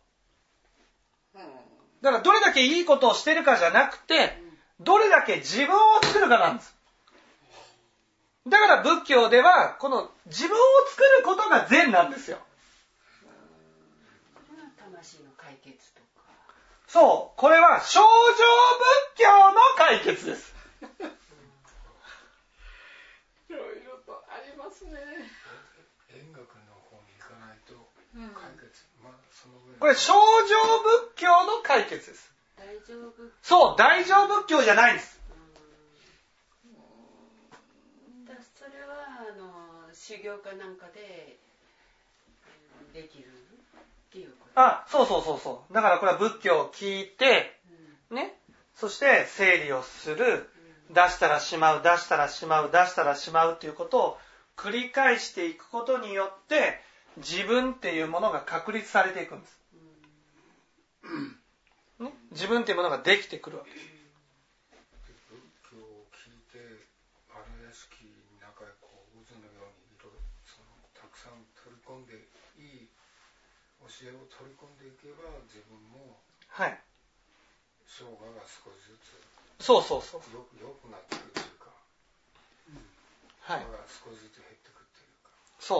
Speaker 1: だからどれだけいいことをしてるかじゃなくて、どれだけ自分を作るかなんです。だから仏教ではこの自分を作ることが善なんですよ。
Speaker 3: 魂の解決とか。
Speaker 1: そう、これは清浄仏教の解決です。
Speaker 2: いろいろとありますね。
Speaker 6: 円覚の方に行かないと解決。その上
Speaker 1: これ清浄仏教の解決です。
Speaker 3: 大乗仏教。
Speaker 1: そう、大乗仏教じゃないんです。
Speaker 3: それは修行かなんかでできる。
Speaker 1: そうだからこれは仏教を聞いてね、そして整理をする、出したらしまう、出したらしまう、出したらしまうということを繰り返していくことによって自分っていうものが確立されていくんです、ね、自分っていうものができてくるわけです。
Speaker 6: 仏教を聞いて荒屋敷の中へこう渦のようにたくさん取り込んでいい教えを取り込んでいけば自分も生涯が少しずつ良くなってくるというか、が少しずつ減ってくっていうか、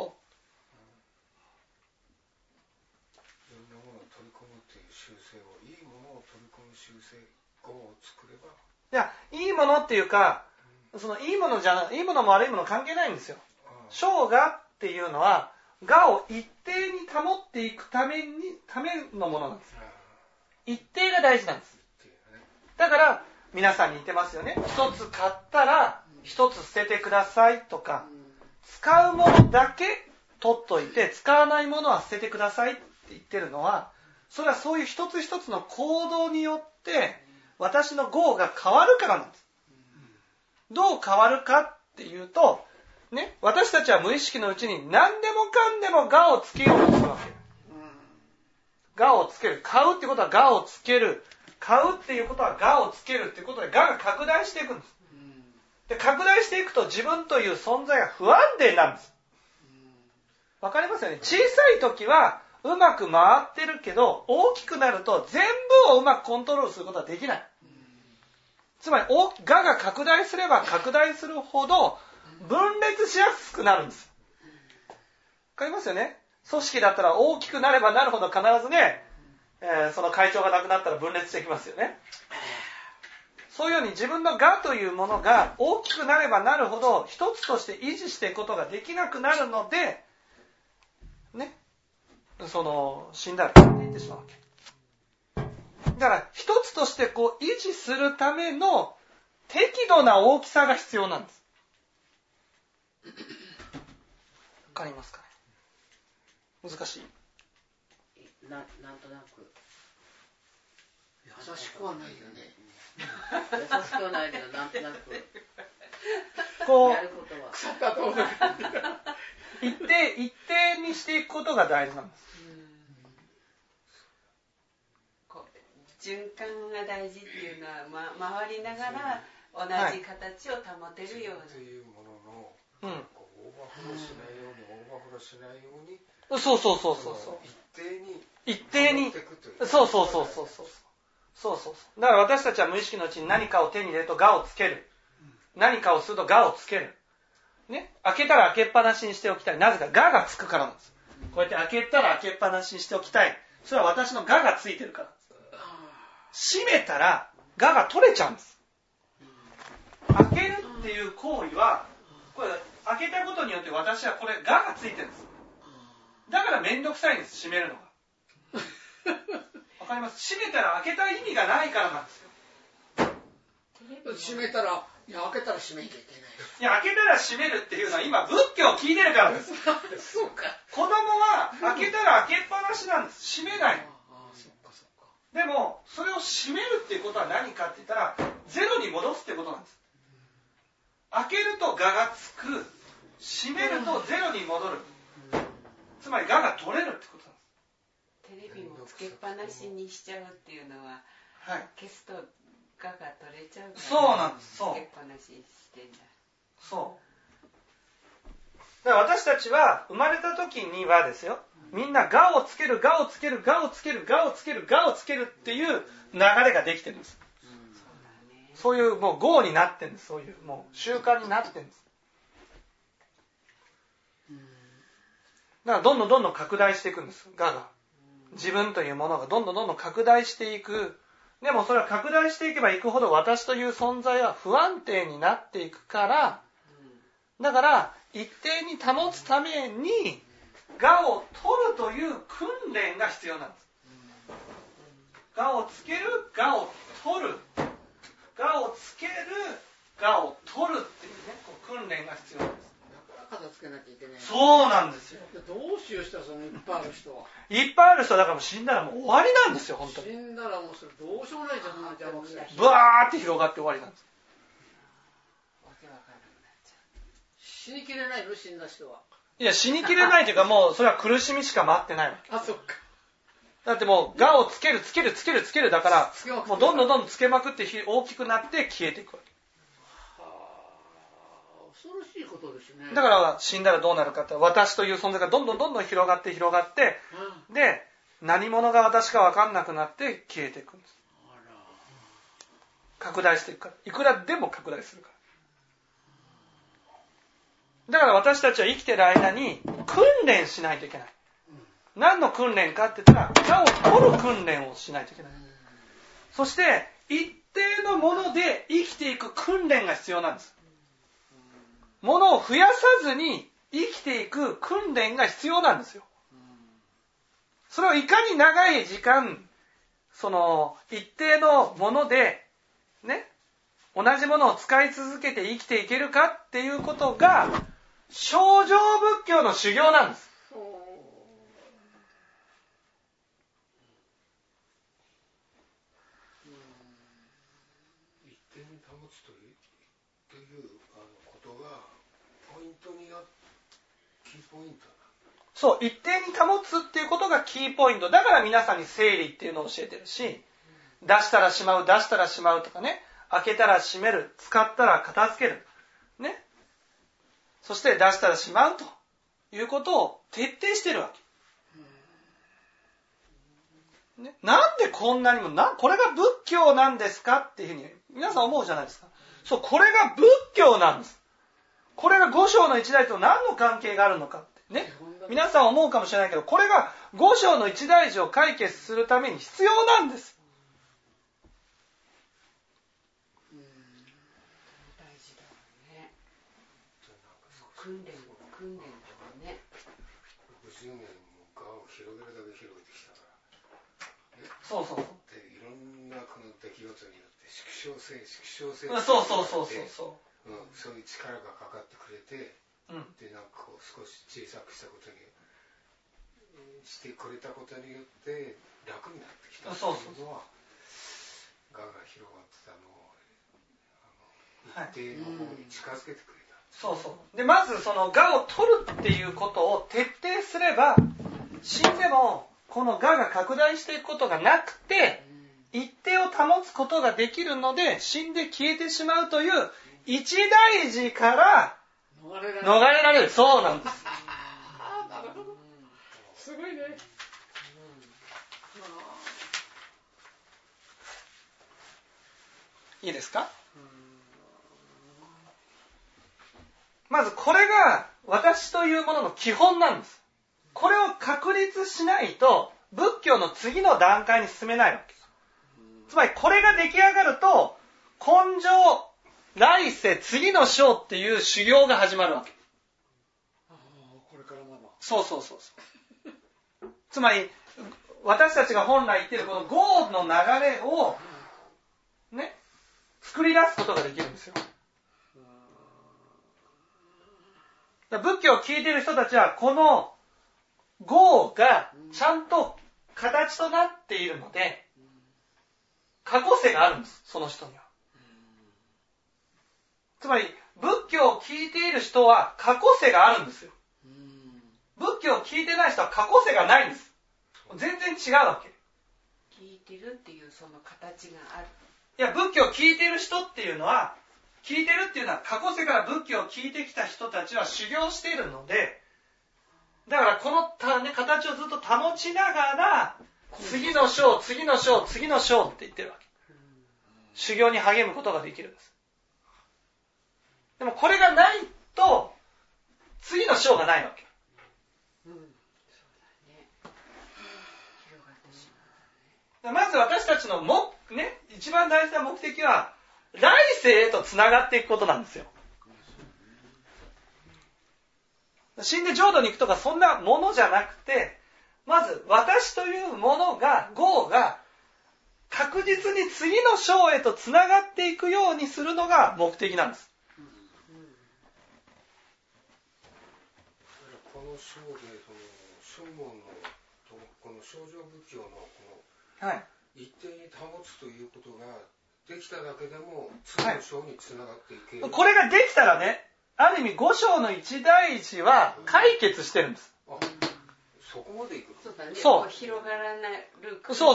Speaker 6: いろんなものを取り込むっていう習性を、いいものを取り込む習性を作れば、
Speaker 1: いや、いいものっていうか、そのいいものも悪いもの関係ないんですよ。生涯っていうのは我を一定に保っていくためのものなんです。一定が大事なんです。だから皆さんに言ってますよね。一つ買ったら一つ捨ててくださいとか、使うものだけ取っといて使わないものは捨ててくださいって言ってるのは、それはそういう一つ一つの行動によって私の業が変わるからなんです。どう変わるかっていうとね、私たちは無意識のうちに何でもかんでも我をつけようとするわけ。我をつける。買うってことは我をつける。買うっていうことは我をつけるっていうことで我が拡大していくんです。で、拡大していくと自分という存在が不安定なんです。わかりますよね。小さい時はうまく回ってるけど、大きくなると全部をうまくコントロールすることはできない。つまり我が拡大すれば拡大するほど分裂しやすくなるんです。わかりますよね。組織だったら大きくなればなるほど必ずね、その会長が亡くなったら分裂してきますよね。そういうように自分の我というものが大きくなればなるほど一つとして維持していくことができなくなるので、ね、死んだら消えていってしまうわけ。だから一つとしてこう維持するための適度な大きさが必要なんです。わかりますかね。難しい。
Speaker 5: なんとなく
Speaker 2: 優しくはないよね。
Speaker 5: 優しくはないけど、なんとなく
Speaker 1: こう
Speaker 5: やることは
Speaker 2: 腐ったと思う。
Speaker 1: 一定にしていくことが大事なんです。
Speaker 3: 循環が大事っていうのは、回りながら同じ形を保てるような、
Speaker 6: っていうものの、オーバーフローしないように、オーバーフローしないように、
Speaker 1: そう一定にそうだから私たちは無意識のうちに何かを手に入れると我をつける、何かをすると我をつけるね、開けたら開けっぱなしにしておきたい。なぜか我がつくからなんです。こうやって開けたら開けっぱなしにしておきたい。それは私の我がついてるから。閉めたら我が取れちゃうんです。開けるっていう行為は、これ開けたことによって私はこれ我がついてるんです。だからめんどくさいんです、閉めるのが。わかります？閉めたら開けた意味がないからなんですよ。
Speaker 2: 閉めたら、いや開けたら閉めなきゃいけない。
Speaker 1: いや、開けたら閉めるっていうのは今仏教を聞いてるからです。
Speaker 2: そうか。
Speaker 1: 子供は開けたら開けっぱなしなんです。閉めない。でもそれを閉めるっていうことは何かって言ったらゼロに戻すってことなんです。開けると我がつく、閉めるとゼロに戻る。つまり我が取れるってことなんです。
Speaker 3: テレビもつけっぱなしにしちゃうっていうのは、消すと我が取れちゃうから、
Speaker 1: そうなんです。
Speaker 3: つけっぱなしにしてんだ。
Speaker 1: そうだから私たちは生まれた時にはですよ、みんな我をつける我をつける我をつける我をつける我をつけるっていう流れができてるんです。そういうもう業になってるんです。そういうもう習慣になってるんです。だからどんどん拡大していくんです。我が自分というものがどんどん拡大していく。でもそれは拡大していけばいくほど私という存在は不安定になっていくから、だから一定に保つために我を取るという訓練が必要なんです。我をつける我を取る、我をつける我を取るっていうね、訓練が必要なんです。
Speaker 2: なかなか片付けなきゃいけない。
Speaker 1: そうなんですよ。
Speaker 2: どうしようしたらそのいっぱいある人は。
Speaker 1: いっぱいある人はだからもう死んだらもう終わりなんですよ、本当に。
Speaker 2: 死んだらもうそれどうしようもないじゃん、そんな邪魔くさい。
Speaker 1: ブワーって広がって終わりなんです。
Speaker 3: わけわかんなくなっちゃう。
Speaker 2: 死にきれないの、死んだ人は。
Speaker 1: いや、死にきれないというかもうそれは苦しみしか待ってないわけ。
Speaker 2: あ、そっか。
Speaker 1: だってもう、我をつけるだから、もうどんどんつけまくって大きくなって消えていくわけ。
Speaker 2: 恐ろしいことですね。
Speaker 1: だから死んだらどうなるかって、私という存在がどんどん広がって、で、何者が私か分かんなくなって消えていくんです。拡大していくから。いくらでも拡大するから。だから私たちは生きてる間に訓練しないといけない。何の訓練かって言ったら、我を取る訓練をしないといけない。そして、一定のもので生きていく訓練が必要なんです。ものを増やさずに生きていく訓練が必要なんですよ。それをいかに長い時間、一定のもので、ね、同じものを使い続けて生きていけるかっていうことが、清浄仏教の修行なんです。
Speaker 6: 一定に保つということがポイントにキーポイント。
Speaker 1: そう、一定に保つっていうことがキーポイント。だから皆さんに整理っていうのを教えてるし、出したらしまうとかね、開けたら閉める、使ったら片付ける。ね。そして出したらしまうということを徹底してるわけ。ね、なんでこんなにも、これが仏教なんですかっていうふうに皆さん思うじゃないですか。そう、これが仏教なんです。これが五章の一大と何の関係があるのかってね。皆さん思うかもしれないけど、これが五章の一大事を解決するために必要なんです。
Speaker 3: 大事だよね。訓練とね。
Speaker 6: 60年も我を広げるだけ広げてきたから。ね、
Speaker 1: そう。
Speaker 6: で、いろんなこの出来事によって縮小性。そういう力がかかってくれて、でなんかこう少し小さくしたことにしてくれたことによって楽になってきたというのは、我が広がってたのを一定の方に近づけてくれた。
Speaker 1: そうで、まずその我を取るっていうことを徹底すれば、死んでもこの我が拡大していくことがなくて、一定を保つことができるので、死んで消えてしまうという一大事から逃れられる。そうなんです。
Speaker 2: なるほど。すごいね。
Speaker 1: いいですか？まずこれが私というものの基本なんです。これを確立しないと仏教の次の段階に進めないわけです。つまりこれが出来上がると根性来世次の章っていう修行が始まるわけ。
Speaker 2: これからまだ。
Speaker 1: そう。つまり私たちが本来言っているこの業の流れをね、作り出すことができるんですよ。仏教を聞いている人たちはこの業がちゃんと形となっているので、過去世があるんです、その人には。つまり仏教を聞いている人は過去世があるんですよ。仏教を聞いてない人は過去世がないんです。全然違うわけ。
Speaker 3: 聞いてるっていうその形がある。
Speaker 1: いや、仏教を聞いている人っていうのは、聞いてるっていうのは過去世から仏教を聞いてきた人たちは修行しているので、だからこの、形をずっと保ちながら、次の章って言ってるわけ。修行に励むことができるんです。でもこれがないと、次の章がないわけ。まず私たちの一番大事な目的は、来世へとつながっていくことなんですよ。死んで浄土に行くとかそんなものじゃなくて、まず私というものが、業が確実に次の章へとつながっていくようにするのが目的なんです。
Speaker 6: の章でその正門のこの正常仏教のこの一定に保つということができただけでも次の章につながっていける、
Speaker 1: これができたらね、ある意味五章の一大事は解決してるんです。
Speaker 6: そこまでいくの？
Speaker 3: そうだね。
Speaker 1: そう。
Speaker 3: 広がらないる。
Speaker 1: そう。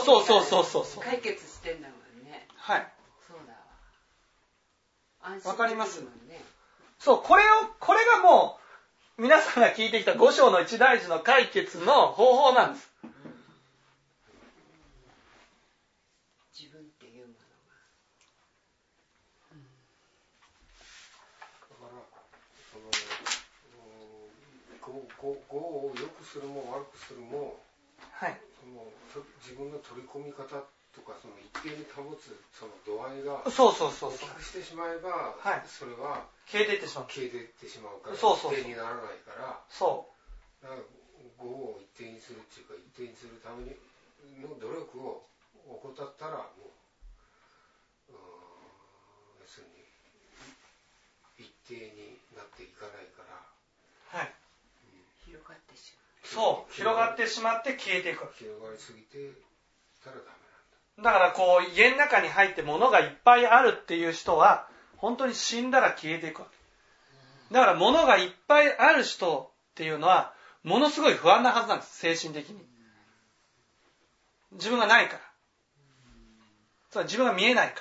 Speaker 3: 解決してんだもんね。
Speaker 1: はい。
Speaker 3: そうだわ。安心
Speaker 1: わかります。
Speaker 3: できるもんね。
Speaker 1: そう、これがもう皆さんが聞いてきた五章の一大事の解決の方法なんです。
Speaker 3: 自分っていうもの
Speaker 6: だから業を良くするも悪くするも、
Speaker 1: はい、
Speaker 6: 自分の取り込み方とかその一定に保つその度合いが
Speaker 1: そう
Speaker 6: 大きくしてしまえば、はい、それは
Speaker 1: 消えていってしまう
Speaker 6: から一定にならないから、
Speaker 1: そう
Speaker 6: だから業を一定にするっていうか一定にするための努力を怠ったらもう要するに一定になっていかないから、
Speaker 1: はい、
Speaker 3: 広がってしまう。
Speaker 1: そう、広がってしまって消えていく。
Speaker 6: 広がりすぎてたらダメなん
Speaker 1: だ。だからこう家の中に入って物がいっぱいあるっていう人は本当に死んだら消えていくわけ。だから物がいっぱいある人っていうのはものすごい不安なはずなんです、精神的に。自分がないから。それは自分が見えないから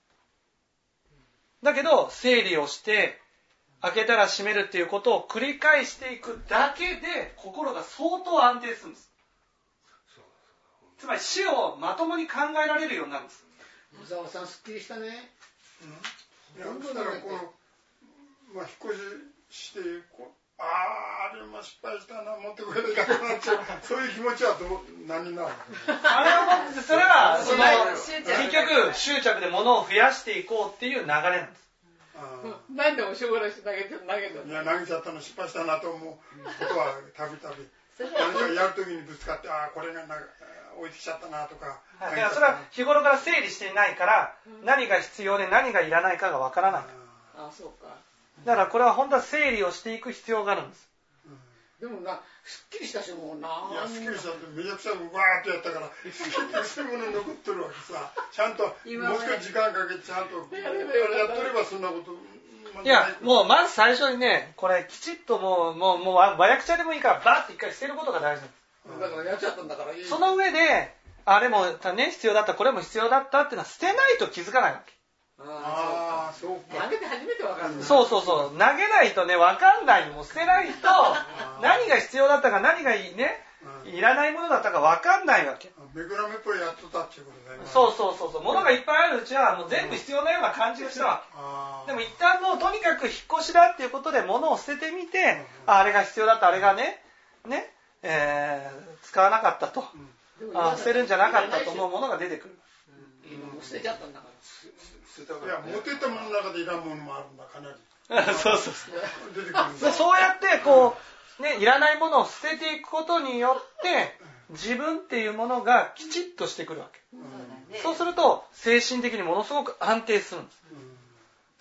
Speaker 1: 。だけど整理をして開けたら閉めるっていうことを繰り返していくだけで心が相当安定するんです。つまり死をまともに考えられるようになるんです。
Speaker 2: 小沢さんすっきりしたね。
Speaker 4: いや、そしたらこの、引っ越ししてあれも失敗したな、持ってこれなくなっちゃうそういう気持ちは何になるの？
Speaker 1: あれを持ってそれは結局執着で物を増やしていこうっていう流れなんです。
Speaker 2: 何でもしょうがないして投げた。
Speaker 4: いや、投げちゃったの失敗したなと思うことはたびたび。何かやるときにぶつかって、これが置いてきちゃったなとか。
Speaker 1: いや、それは日頃から整理していないから、何が必要で何がいらないかがわからない。
Speaker 2: そうか。
Speaker 1: だからこれは本当は整理をしていく必要があるんです。
Speaker 2: でもすっきりしたしもうな。
Speaker 4: いや、すっきりしたってめちゃくちゃわーっとやったから、すっきりしたもの残ってるわけさ。ちゃんと、もう少し時間かけてちゃんとやっとればそんなこと。
Speaker 1: いや、もうまず最初にね、これきちっともう和訳茶でもいいからバーッと一回捨てることが大事なんです。
Speaker 2: だからやっちゃったんだからいい。
Speaker 1: その上で、あれもね、必要だった、これも必要だったっていうのは捨てないと気づかないわけ。
Speaker 2: そうか。投げて初めてわかる。
Speaker 1: そう。投げないとね、わかんない。もう捨てないと、何が必要だったか、何がいらないものだったかわかんないわけ。
Speaker 4: めぐらめっぽいやっとったっていうことだよね。
Speaker 1: そう。物がいっぱいあるうちは、もう全部必要なような感じがしたわけ。でも一旦もうとにかく引っ越しだっていうことで物を捨ててみて、あれが必要だった、あれがね、使わなかったと。捨てるんじゃなかったと思うものが出てくる。
Speaker 2: 捨てちゃったんだから。
Speaker 4: いや、持ってったものの中でいらんものもあるんだ、かなり。
Speaker 1: そう。
Speaker 4: 出てくるんだ。
Speaker 1: そうやってこう、いらないものを捨てていくことによって、自分っていうものがきちっとしてくるわけ。そうすると、精神的にものすごく安定するんです。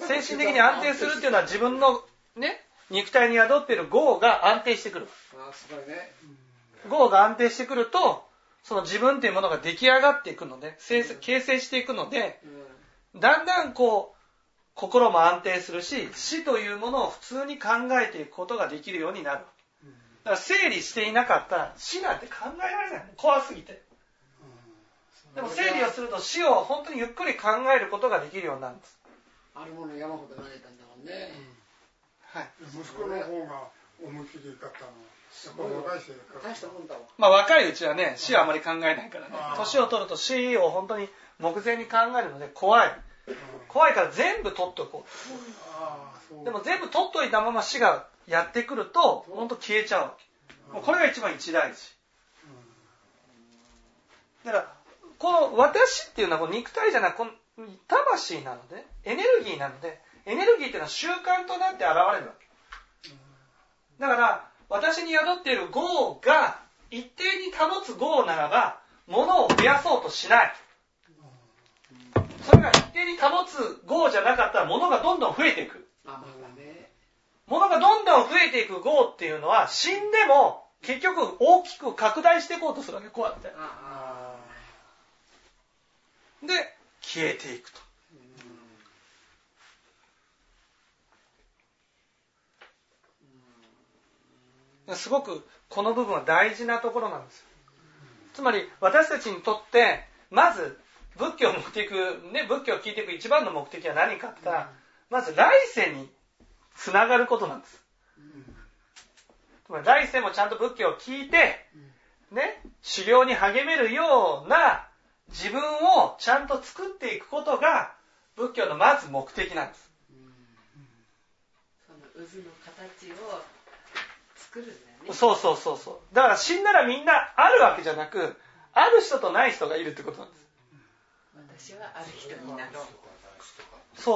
Speaker 1: 精神的に安定するっていうのは自分の肉体に宿っている業が安定してくる。業が安定してくると、その自分っていうものが出来上がっていくので、形成していくので、だんだんこう、心も安定するし、死というものを普通に考えていくことができるようになる。だから整理していなかったら死なんて考えられない。怖すぎて。でも整理をすると死を本当にゆっくり考えることができるようになるんです。
Speaker 2: あるもの山ほど投げたんだもんね。
Speaker 1: はい。
Speaker 4: 息子の方が思い切り買ったの。やっぱ若い人が
Speaker 2: 大したもんだわ。
Speaker 1: 若いうちはね、死はあまり考えないからね。年を取ると死を本当に目前に考えるので怖い。怖いから全部取っとこう。でも全部取っといたまま死がやってくると、本当消えちゃうわけ。もうこれが一番一大事。だから、この私っていうのは肉体じゃなく、魂なので、エネルギーなので、エネルギーっていうのは習慣となって現れるわけ。だから、私に宿っている業が一定に保つ業ならば、物を増やそうとしない。それが一定に保つ業じゃなかったら物がどんどん増えていく。 ものがどんどん増えていく業っていうのは、死んでも結局大きく拡大していこうとするわけ、こうやって。で、消えていくと。すごくこの部分は大事なところなんですよ。つまり私たちにとってまず仏教を聞いていく一番の目的は何かって言ったら、まず来世につながることなんです。つまり来世もちゃんと仏教を聞いて、修行に励めるような自分をちゃんと作っていくことが仏教のまず目的なんです。
Speaker 3: その渦の形を作るんだよね。
Speaker 1: そう。だから死んだらみんなあるわけじゃなく、ある人とない人がいるってことなんです。
Speaker 3: 私はある人になろう。
Speaker 1: そう。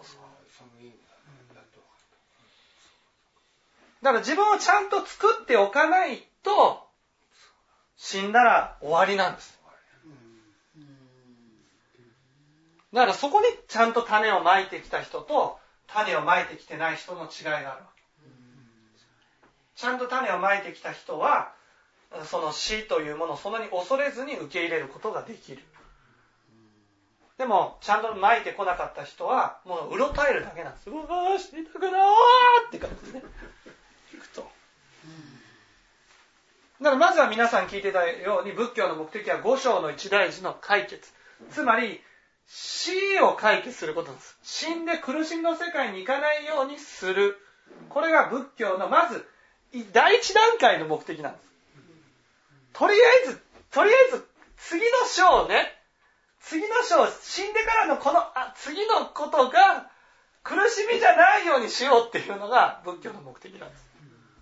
Speaker 1: だから自分をちゃんと作っておかないと、死んだら終わりなんです。だからそこにちゃんと種をまいてきた人と種をまいてきてない人の違いがあるわけ。ちゃんと種をまいてきた人はその死というものをそんなに恐れずに受け入れることができる。でもちゃんとまいてこなかった人はもううろたえるだけなんです。うわー死にたくなーって感じですね。聞くと。だからまずは皆さん聞いてたように仏教の目的は五章の一大事の解決。つまり死を解決することです。死んで苦しみの世界に行かないようにする。これが仏教のまず第一段階の目的なんです。とりあえず次の章死んでからのこの次のことが苦しみじゃないようにしようっていうのが仏教の目的なんです。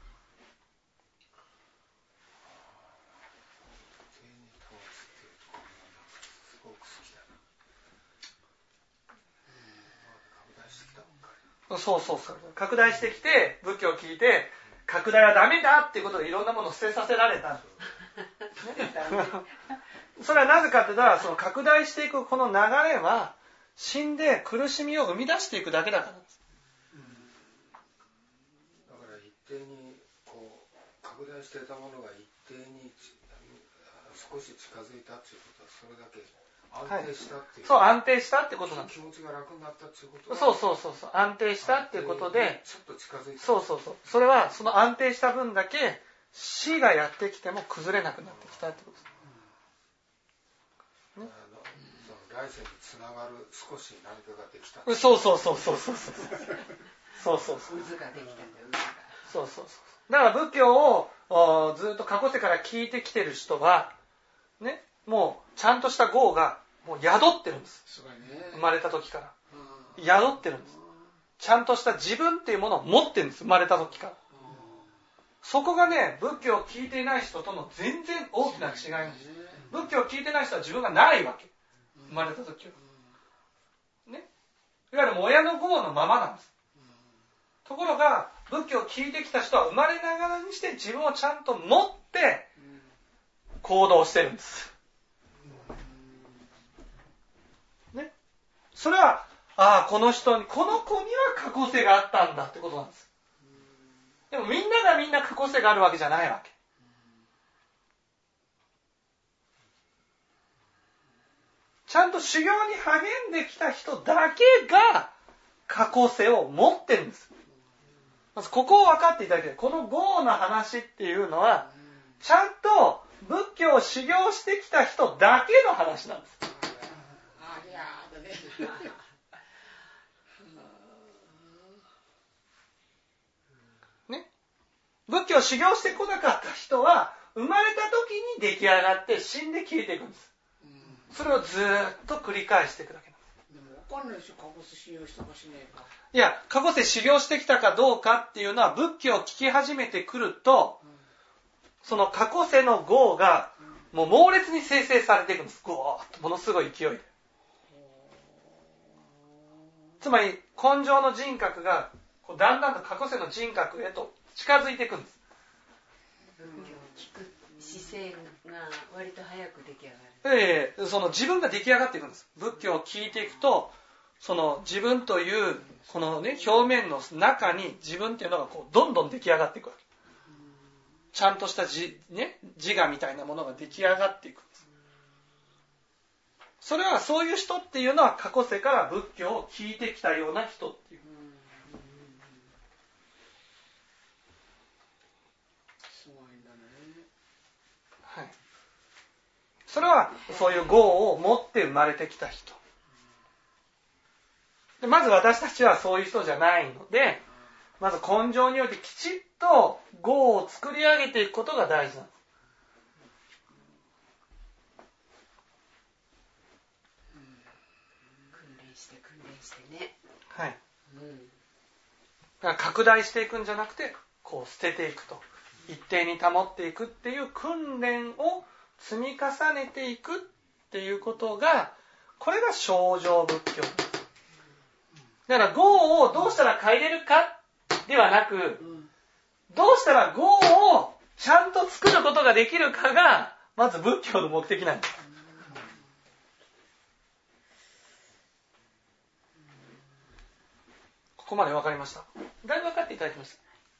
Speaker 1: そう。拡大してきて、仏教を聞いて、拡大はダメだっていうことでいろんなものを捨てさせられたんです。それはなぜかって言ったら、その拡大していくこの流れは、死んで苦しみを生み出していくだけだからです。
Speaker 6: だから一定に拡大していたものが一定に少し近づいたっていうことは、それだけ安定したっていう、
Speaker 1: そう、安定したってことなんです。
Speaker 6: 気持ちが楽になったっていうことは、
Speaker 1: そう安定したっていうことで、
Speaker 6: ちょっと近づいた。
Speaker 1: そうそれはその安定した分だけ死がやってきても崩れなくなってきたってことです。
Speaker 6: その来世につながる少し何かができた。
Speaker 1: そう
Speaker 3: 渦ができたんだよ、渦が。
Speaker 1: だから仏教をずっと過去世から聞いてきてる人はもうちゃんとした業がもう宿ってるんです。生まれた時から宿ってるんです。ちゃんとした自分っていうものを持ってるんです。生まれた時から。そこが仏教を聞いていない人との全然大きな違いなんです。仏教を聞いてない人は自分がないわけ。生まれた時は。いわゆる親の業のままなんです。ところが仏教を聞いてきた人は生まれながらにして自分をちゃんと持って行動してるんです。それはこの子には過去世があったんだってことなんです。でもみんながみんな過去世があるわけじゃないわけ。ちゃんと修行に励んできた人だけが過去世を持ってるんです。まずここを分かっていただきたい。この業の話っていうのはちゃんと仏教を修行してきた人だけの話なんです。仏教を修行してこなかった人は生まれた時に出来上がって死んで消えていくんです。それをずっと繰り返していくだけなんです。
Speaker 2: でも分かんないでしょ、過去世修行したかしないか。
Speaker 1: いや、過去世修行してきたかどうかっていうのは仏教を聞き始めてくると、その過去世の業がもう猛烈に生成されていくんです。ゴーッとものすごい勢いで。つまり根性の人格がだんだんと過去世の人格へと近づいていくんです。
Speaker 3: 仏教を聞く姿勢が割と早く出来上がる。
Speaker 1: その自分が出来上がっていくんです。仏教を聞いていくとその自分というこのね表面の中に自分っていうのがこうどんどん出来上がっていくわけ。ちゃんとした自我みたいなものが出来上がっていくんです。それはそういう人っていうのは過去世から仏教を聞いてきたような人っていう。
Speaker 2: すごいんだね。
Speaker 1: はい。それはそういう業を持って生まれてきた人。でまず私たちはそういう人じゃないので、まず根性においてきちっと業を作り上げていくことが大事なんです。
Speaker 3: 訓練してね。
Speaker 1: はい。だから拡大していくんじゃなくて、こう捨てていくと。一定に保っていくっていう訓練を積み重ねていくっていうことが、これが正常仏教。だから業をどうしたら変えれるかではなく、どうしたら業をちゃんと作ることができるかが、まず仏教の目的なんです。ここまで分かりました。だいぶ分かっていただきました。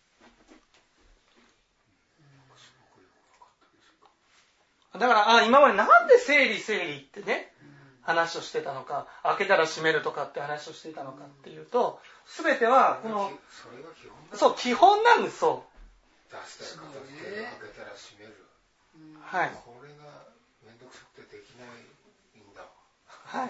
Speaker 1: だから今までなんで整理ってね話をしてたのか、開けたら閉めるとかって話をしていたのかっていうと、全てはこのそう基本なんです。そう
Speaker 6: 出したら片付ける、開けたら閉める、
Speaker 1: はい、
Speaker 6: これがめんどくさくてできないんだ。
Speaker 1: はい、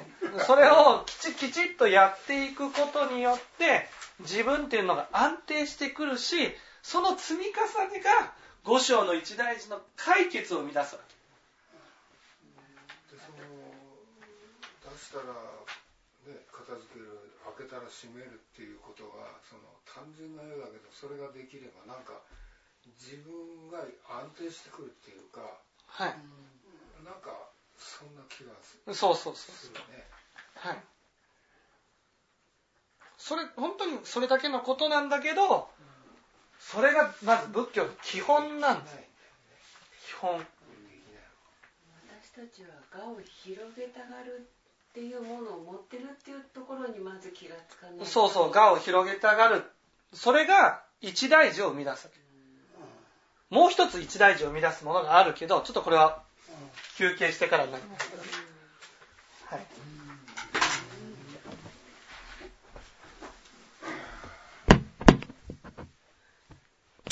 Speaker 1: それをきちっとやっていくことによって自分っていうのが安定してくるし、その積み重ねが五章の一大事の解決を生み出すわけ。
Speaker 6: で出したら、ね、片付ける、開けたら閉めるっていうことが単純なようだけど、それができればなんか自分が安定してくるっていうか、
Speaker 1: はい、
Speaker 6: なんかそんな気がする。
Speaker 1: そう
Speaker 6: ね。
Speaker 1: はい。本当にそれだけのことなんだけど、それがまず仏教の基本なんです。基本。
Speaker 3: 私たちは我を広げたがるっていうものを持ってるっていうところにまず気がつかない。
Speaker 1: そう、我を広げたがる。それが一大事を生み出す。もう一つ一大事を生み出すものがあるけど、ちょっとこれは休憩してからになりますけどね。はい。